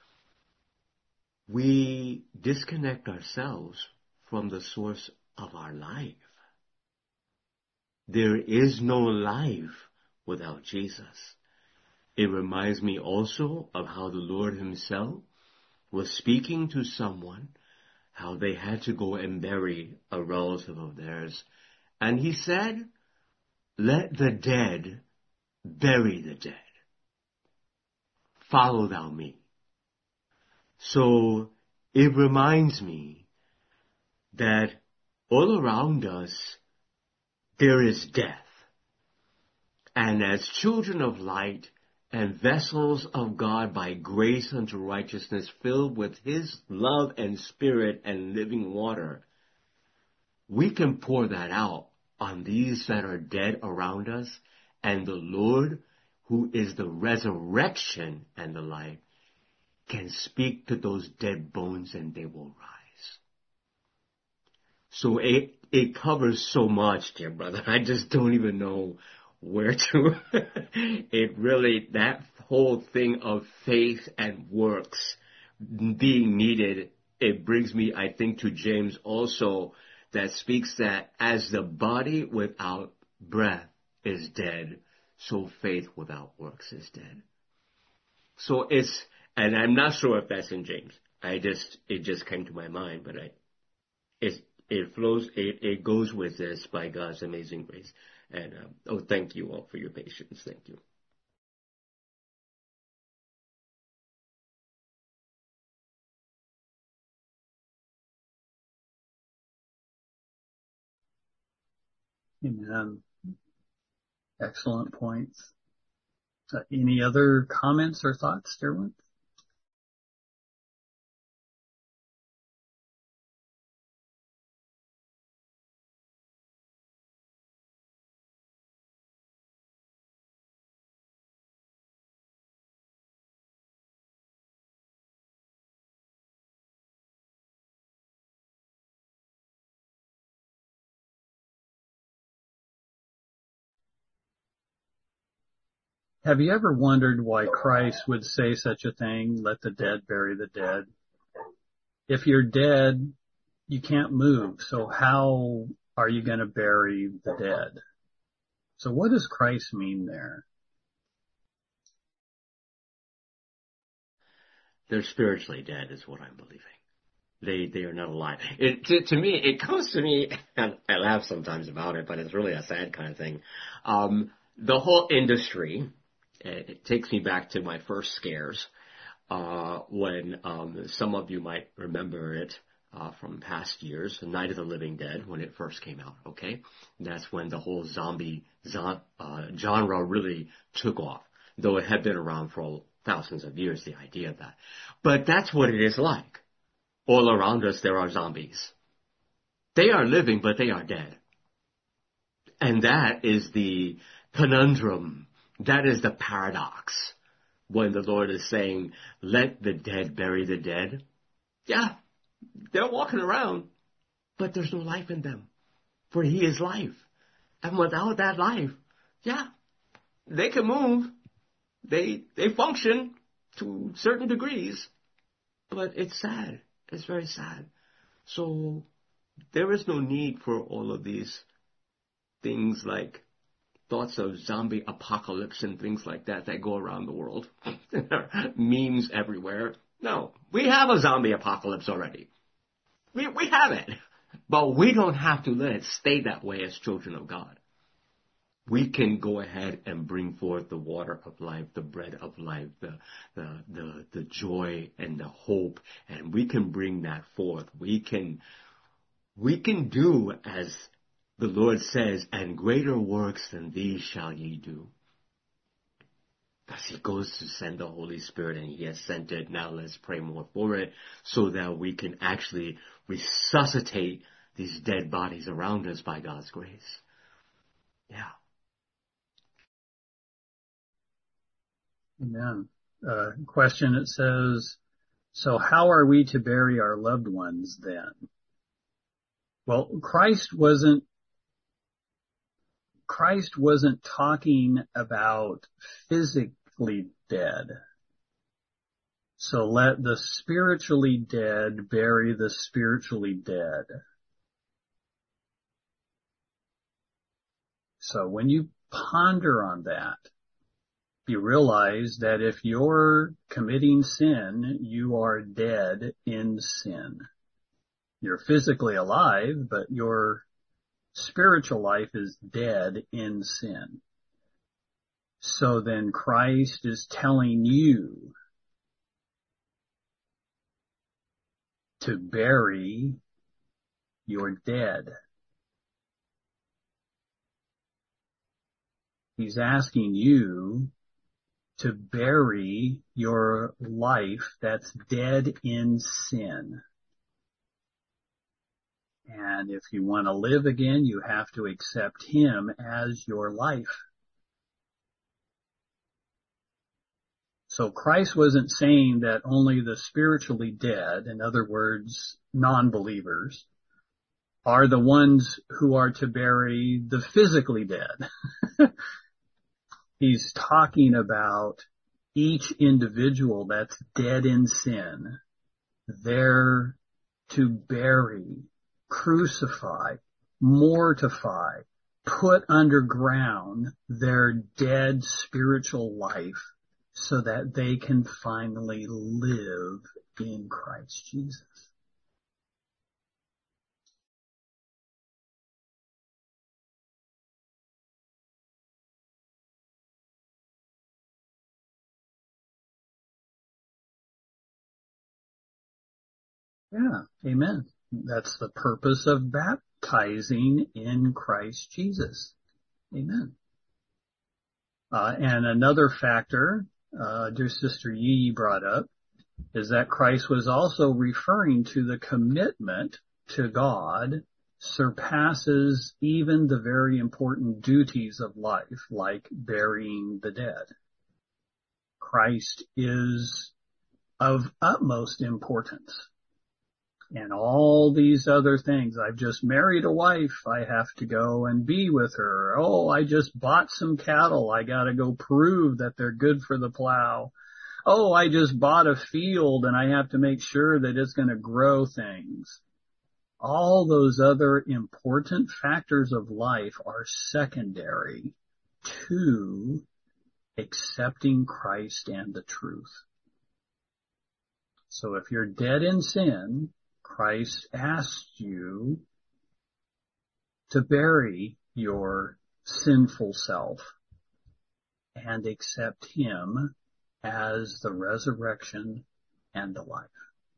we disconnect ourselves from the source of our life. There is no life without Jesus. It reminds me also of how the Lord himself was speaking to someone, how they had to go and bury a relative of theirs. And he said, let the dead bury the dead. Follow thou me. So it reminds me that all around us there is death. And as children of light and vessels of God by grace unto righteousness, filled with his love and spirit and living water, we can pour that out on these that are dead around us, and the Lord, who is the resurrection and the life, can speak to those dead bones and they will rise. So it, it covers so much, dear brother. I just don't even know where to. It really, that whole thing of faith and works being needed, it brings me, I think, to James also, that speaks that as the body without breath is dead, so faith without works is dead. So it's, and I'm not sure if that's in James. I just, it just came to my mind, but I, it, it flows, it, it goes with this by God's amazing grace. And, um, oh, thank you all for your patience. Thank you. Amen. Excellent points. Uh, any other comments or thoughts, dear ones? Have you ever wondered why Christ would say such a thing, let the dead bury the dead? If you're dead, you can't move, so how are you going to bury the dead? So what does Christ mean there? They're spiritually dead is what I'm believing. They they are not alive. It, to, to me, it comes to me, and I laugh sometimes about it, but it's really a sad kind of thing. Um, the whole industry, it, it takes me back to my first scares, uh, when um, some of you might remember it uh, from past years, Night of the Living Dead, when it first came out, okay? That's when the whole zombie zo- uh, genre really took off, though it had been around for thousands of years, the idea of that. But that's what it is like. All around us there are zombies. They are living, but they are dead. And that is the conundrum. That is the paradox. When the Lord is saying, let the dead bury the dead. Yeah, they're walking around, but there's no life in them. For he is life. And without that life, yeah, they can move. They, they function to certain degrees. But it's sad. It's very sad. So there is no need for all of these things like thoughts of zombie apocalypse and things like that that go around the world. Memes everywhere. No, we have a zombie apocalypse already. We, we have it. But we don't have to let it stay that way as children of God. we can go ahead and bring forth the water of life, the bread of life, the, the, the, the joy and the hope, and we can bring that forth. We can, we can do as the Lord says, and greater works than these shall ye do. Because he goes to send the Holy Spirit, and he has sent it. Now let's pray more for it so that we can actually resuscitate these dead bodies around us by God's grace. Yeah. Amen. Uh, question, it says, so how are we to bury our loved ones then? Well, Christ wasn't Christ wasn't talking about physically dead. So let the spiritually dead bury the spiritually dead. So when you ponder on that, you realize that if you're committing sin, you are dead in sin. You're physically alive, but your spiritual life is dead in sin. So then Christ is telling you to bury your dead. He's asking you to bury your life that's dead in sin. And if you want to live again, you have to accept him as your life. So Christ wasn't saying that only the spiritually dead, in other words, non-believers, are the ones who are to bury the physically dead. He's talking about each individual that's dead in sin. They're to bury, crucify, mortify, put underground their dead spiritual life so that they can finally live in Christ Jesus. Yeah, amen. That's the purpose of baptizing in Christ Jesus. Amen. Uh, and another factor, uh, dear Sister Yee brought up, is that Christ was also referring to the commitment to God surpasses even the very important duties of life, like burying the dead. Christ is of utmost importance. And all these other things. I've just married a wife. I have to go and be with her. Oh, I just bought some cattle. I got to go prove that they're good for the plow. Oh, I just bought a field and I have to make sure that it's going to grow things. All those other important factors of life are secondary to accepting Christ and the truth. So if you're dead in sin, Christ asked you to bury your sinful self and accept him as the resurrection and the life.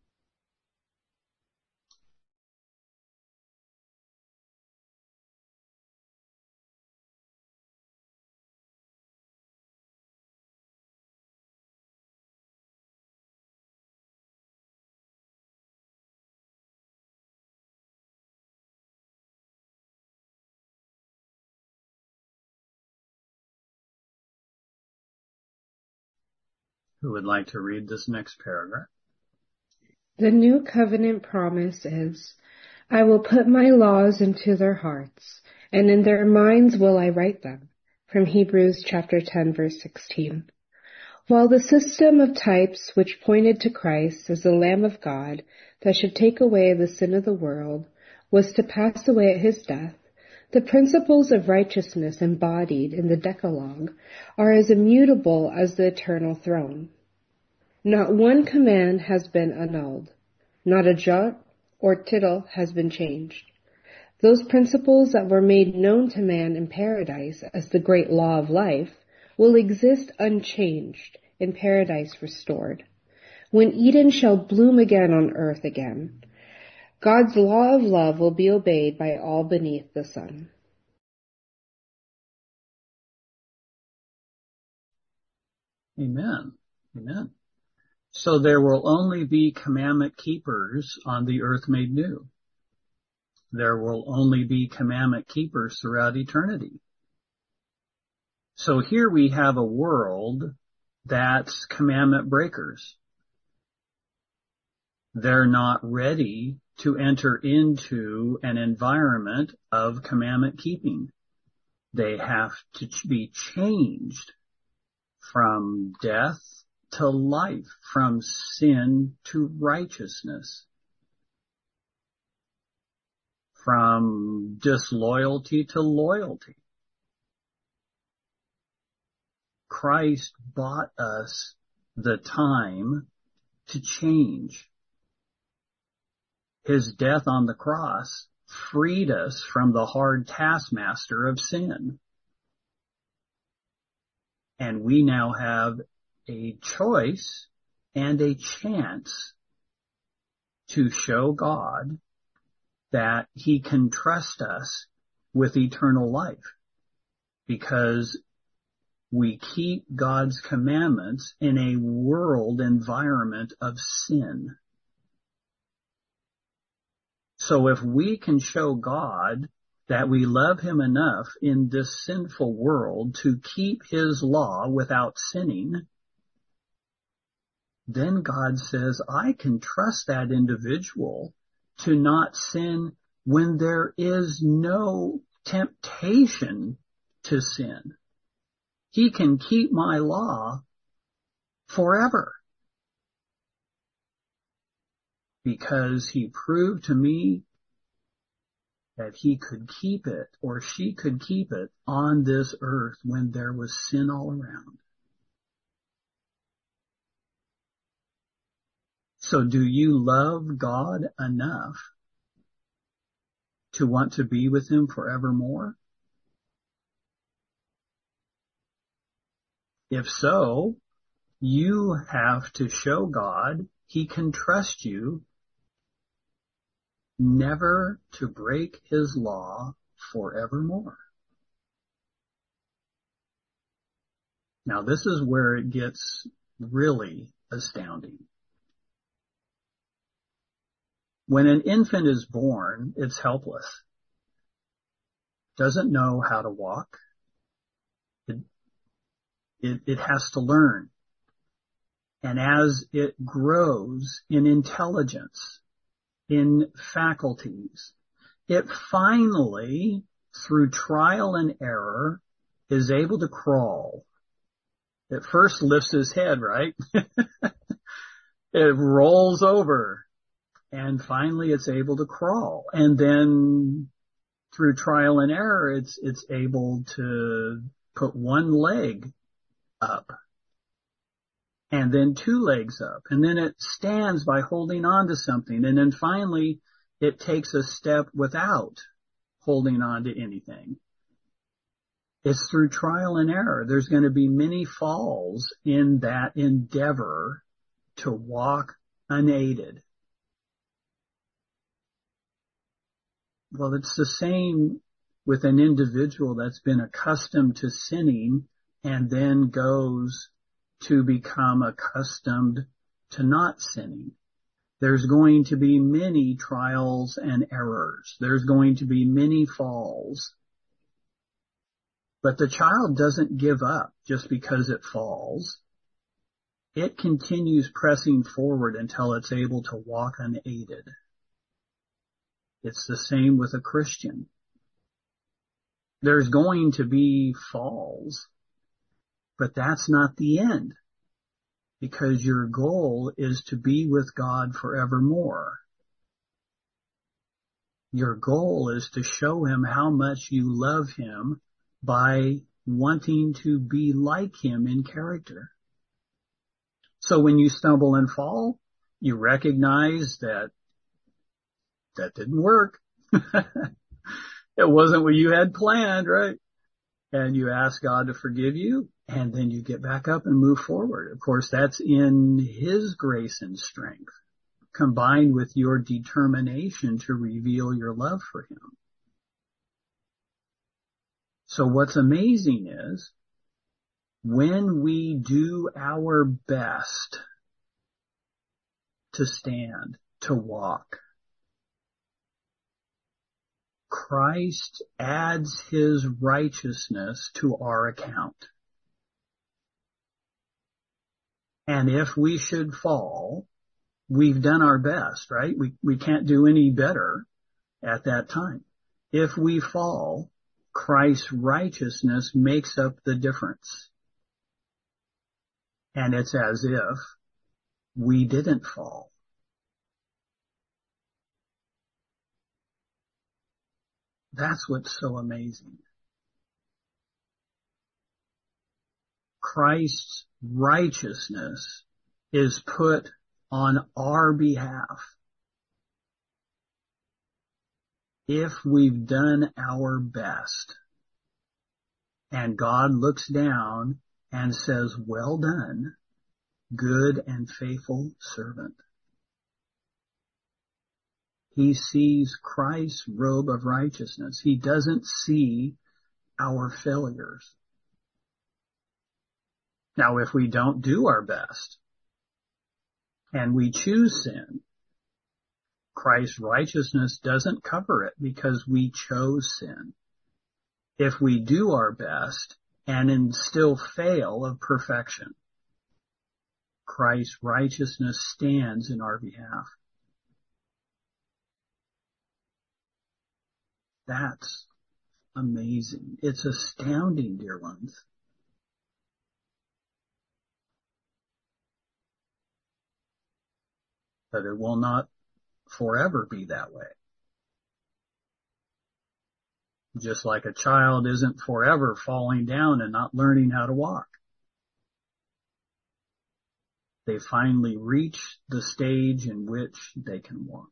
Who would like to read this next paragraph? The new covenant promise is, I will put my laws into their hearts, and in their minds will I write them. From Hebrews chapter ten, verse sixteen. While the system of types which pointed to Christ as the Lamb of God that should take away the sin of the world was to pass away at his death, the principles of righteousness embodied in the Decalogue are as immutable as the eternal throne. Not one command has been annulled. Not a jot or tittle has been changed. Those principles that were made known to man in paradise as the great law of life will exist unchanged in paradise restored, when Eden shall bloom again on earth again. God's law of love will be obeyed by all beneath the sun. Amen. Amen. So there will only be commandment keepers on the earth made new. There will only be commandment keepers throughout eternity. So here we have a world that's commandment breakers. They're not ready to enter into an environment of commandment keeping. They have to be changed from death to life, from sin to righteousness, from disloyalty to loyalty. Christ bought us the time to change. His death on the cross freed us from the hard taskmaster of sin. And we now have a choice and a chance to show God that He can trust us with eternal life, because we keep God's commandments in a world environment of sin. So if we can show God that we love Him enough in this sinful world to keep His law without sinning, then God says, I can trust that individual to not sin when there is no temptation to sin. He can keep my law forever, because he proved to me that he could keep it, or she could keep it, on this earth when there was sin all around. So do you love God enough to want to be with Him forevermore? If so, you have to show God He can trust you never to break His law forevermore. Now, this is where it gets really astounding. When an infant is born, it's helpless. Doesn't know how to walk. It, it, it has to learn. And as it grows in intelligence, in faculties, it finally, through trial and error, is able to crawl. It first lifts his head, right? It rolls over, and finally it's able to crawl. And then through trial and error, it's, it's able to put one leg up, and then two legs up, and then it stands by holding on to something, and then finally it takes a step without holding on to anything. It's through trial and error. There's going to be many falls in that endeavor to walk unaided. Well, it's the same with an individual that's been accustomed to sinning and then goes to become accustomed to not sinning. There's going to be many trials and errors. There's going to be many falls. But the child doesn't give up just because it falls. It continues pressing forward until it's able to walk unaided. It's the same with a Christian. There's going to be falls, but that's not the end, because your goal is to be with God forevermore. Your goal is to show Him how much you love Him by wanting to be like Him in character. So when you stumble and fall, you recognize that that didn't work. It wasn't what you had planned, right? And you ask God to forgive you, and then you get back up and move forward. Of course, that's in His grace and strength, combined with your determination to reveal your love for Him. So what's amazing is, when we do our best to stand, to walk, Christ adds His righteousness to our account. And if we should fall, we've done our best, right? We, we can't do any better at that time. If we fall, Christ's righteousness makes up the difference. And it's as if we didn't fall. That's what's so amazing. Christ's righteousness is put on our behalf if we've done our best. And God looks down and says, well done, good and faithful servant. He sees Christ's robe of righteousness. He doesn't see our failures. Now, if we don't do our best and we choose sin, Christ's righteousness doesn't cover it because we chose sin. If we do our best and then still fail of perfection, Christ's righteousness stands in our behalf. That's amazing. It's astounding, dear ones. But it will not forever be that way. Just like a child isn't forever falling down and not learning how to walk. They finally reach the stage in which they can walk.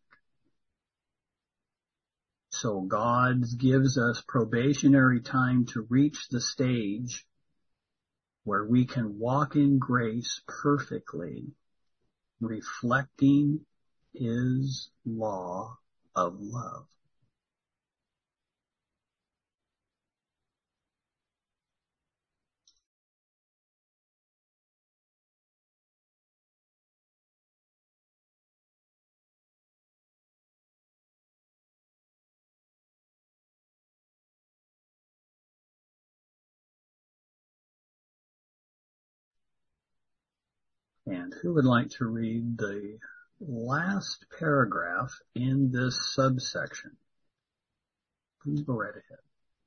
So God gives us probationary time to reach the stage where we can walk in grace perfectly, reflecting His law of love. And who would like to read the last paragraph in this subsection? Please go right ahead.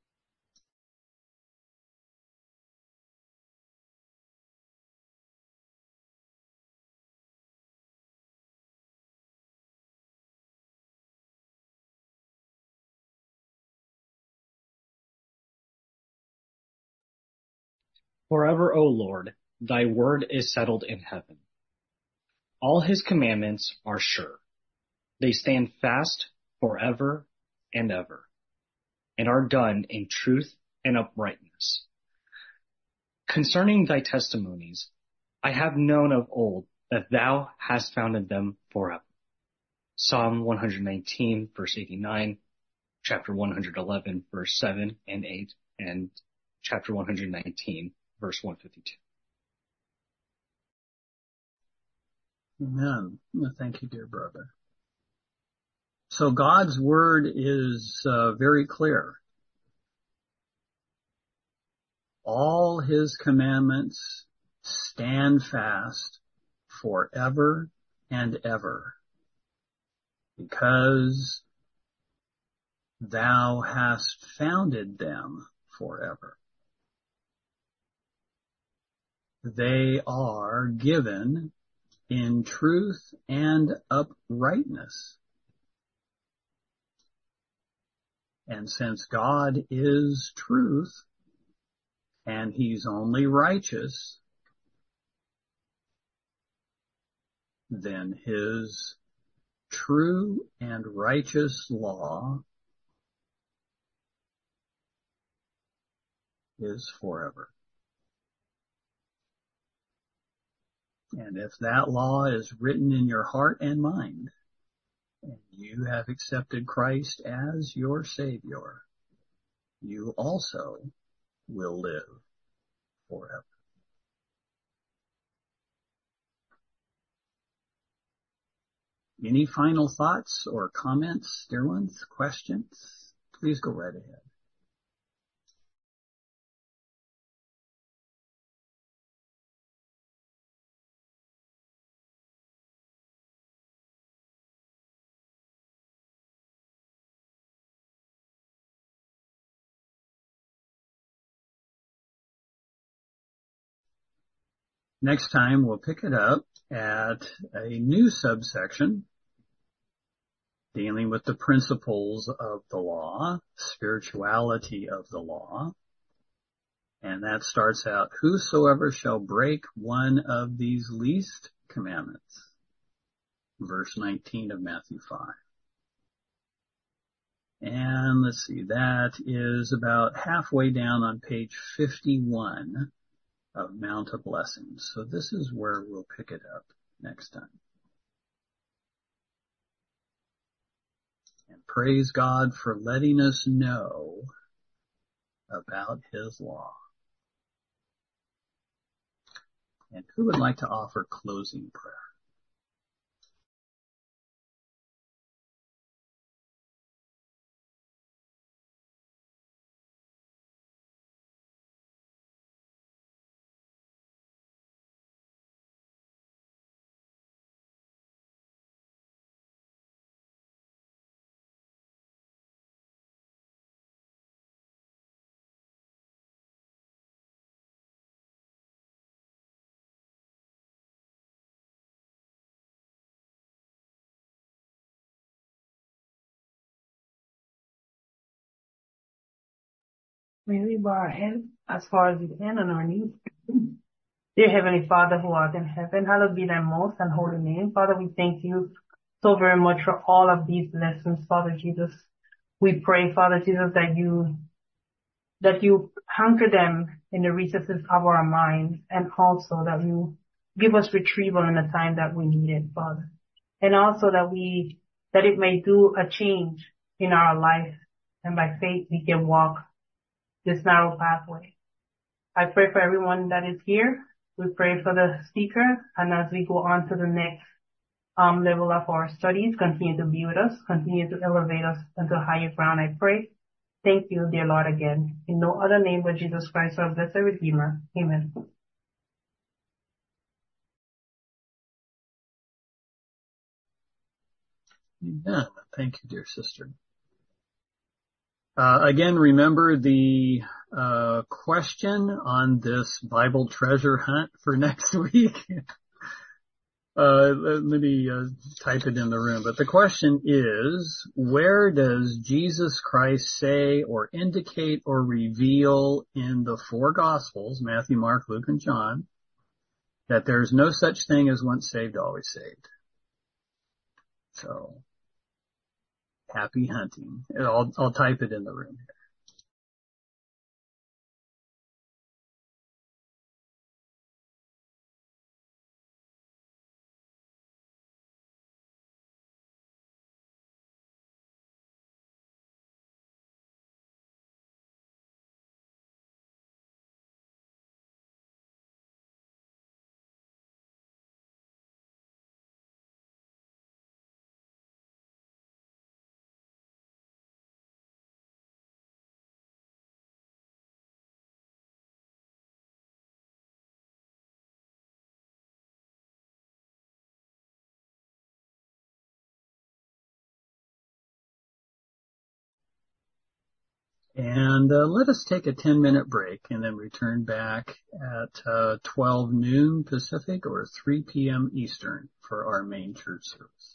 Forever, O Lord, thy word is settled in heaven. All his commandments are sure. They stand fast forever and ever, and are done in truth and uprightness. Concerning thy testimonies, I have known of old that thou hast founded them forever. Psalm one nineteen, verse eighty-nine, chapter one eleven, verse seven and eight, and chapter one nineteen, verse one fifty-two. Amen. Thank you, dear brother. So God's word is uh, very clear. All his commandments stand fast forever and ever, because thou hast founded them forever. They are given in truth and uprightness. And since God is truth, and he's only righteous, then his true and righteous law is forever. And if that law is written in your heart and mind, and you have accepted Christ as your Savior, you also will live forever. Any final thoughts or comments, dear ones, questions? Please go right ahead. Next time we'll pick it up at a new subsection dealing with the principles of the law, spirituality of the law. And that starts out, whosoever shall break one of these least commandments. Verse nineteen of Matthew five. And let's see, that is about halfway down on page fifty-one of Mount of Blessings. So this is where we'll pick it up next time. And praise God for letting us know about His law. And who would like to offer closing prayer? May we bow our heads as far as we can on our knees. Dear Heavenly Father who art in heaven, hallowed be thy most and holy name. Father, we thank you so very much for all of these lessons, Father Jesus. We pray, Father Jesus, that you, that you anchor them in the recesses of our minds, and also that you give us retrieval in the time that we need it, Father. And also that we, that it may do a change in our life, and by faith we can walk this narrow pathway. I pray for everyone that is here. We pray for the speaker, and as we go on to the next um, level of our studies, continue to be with us, continue to elevate us into higher ground, I pray. Thank you, dear Lord, again. In no other name but Jesus Christ, our blessed Redeemer. Amen. Amen. Thank you, dear sister. Uh, again, remember the uh, question on this Bible treasure hunt for next week. uh, let, let me uh, type it in the room. But the question is, where does Jesus Christ say or indicate or reveal in the four Gospels, Matthew, Mark, Luke, and John, that there's no such thing as once saved, always saved? So, happy hunting. I'll, I'll type it in the room here. And uh, let us take a ten minute break and then return back at uh, twelve noon Pacific or three p.m. Eastern for our main church service.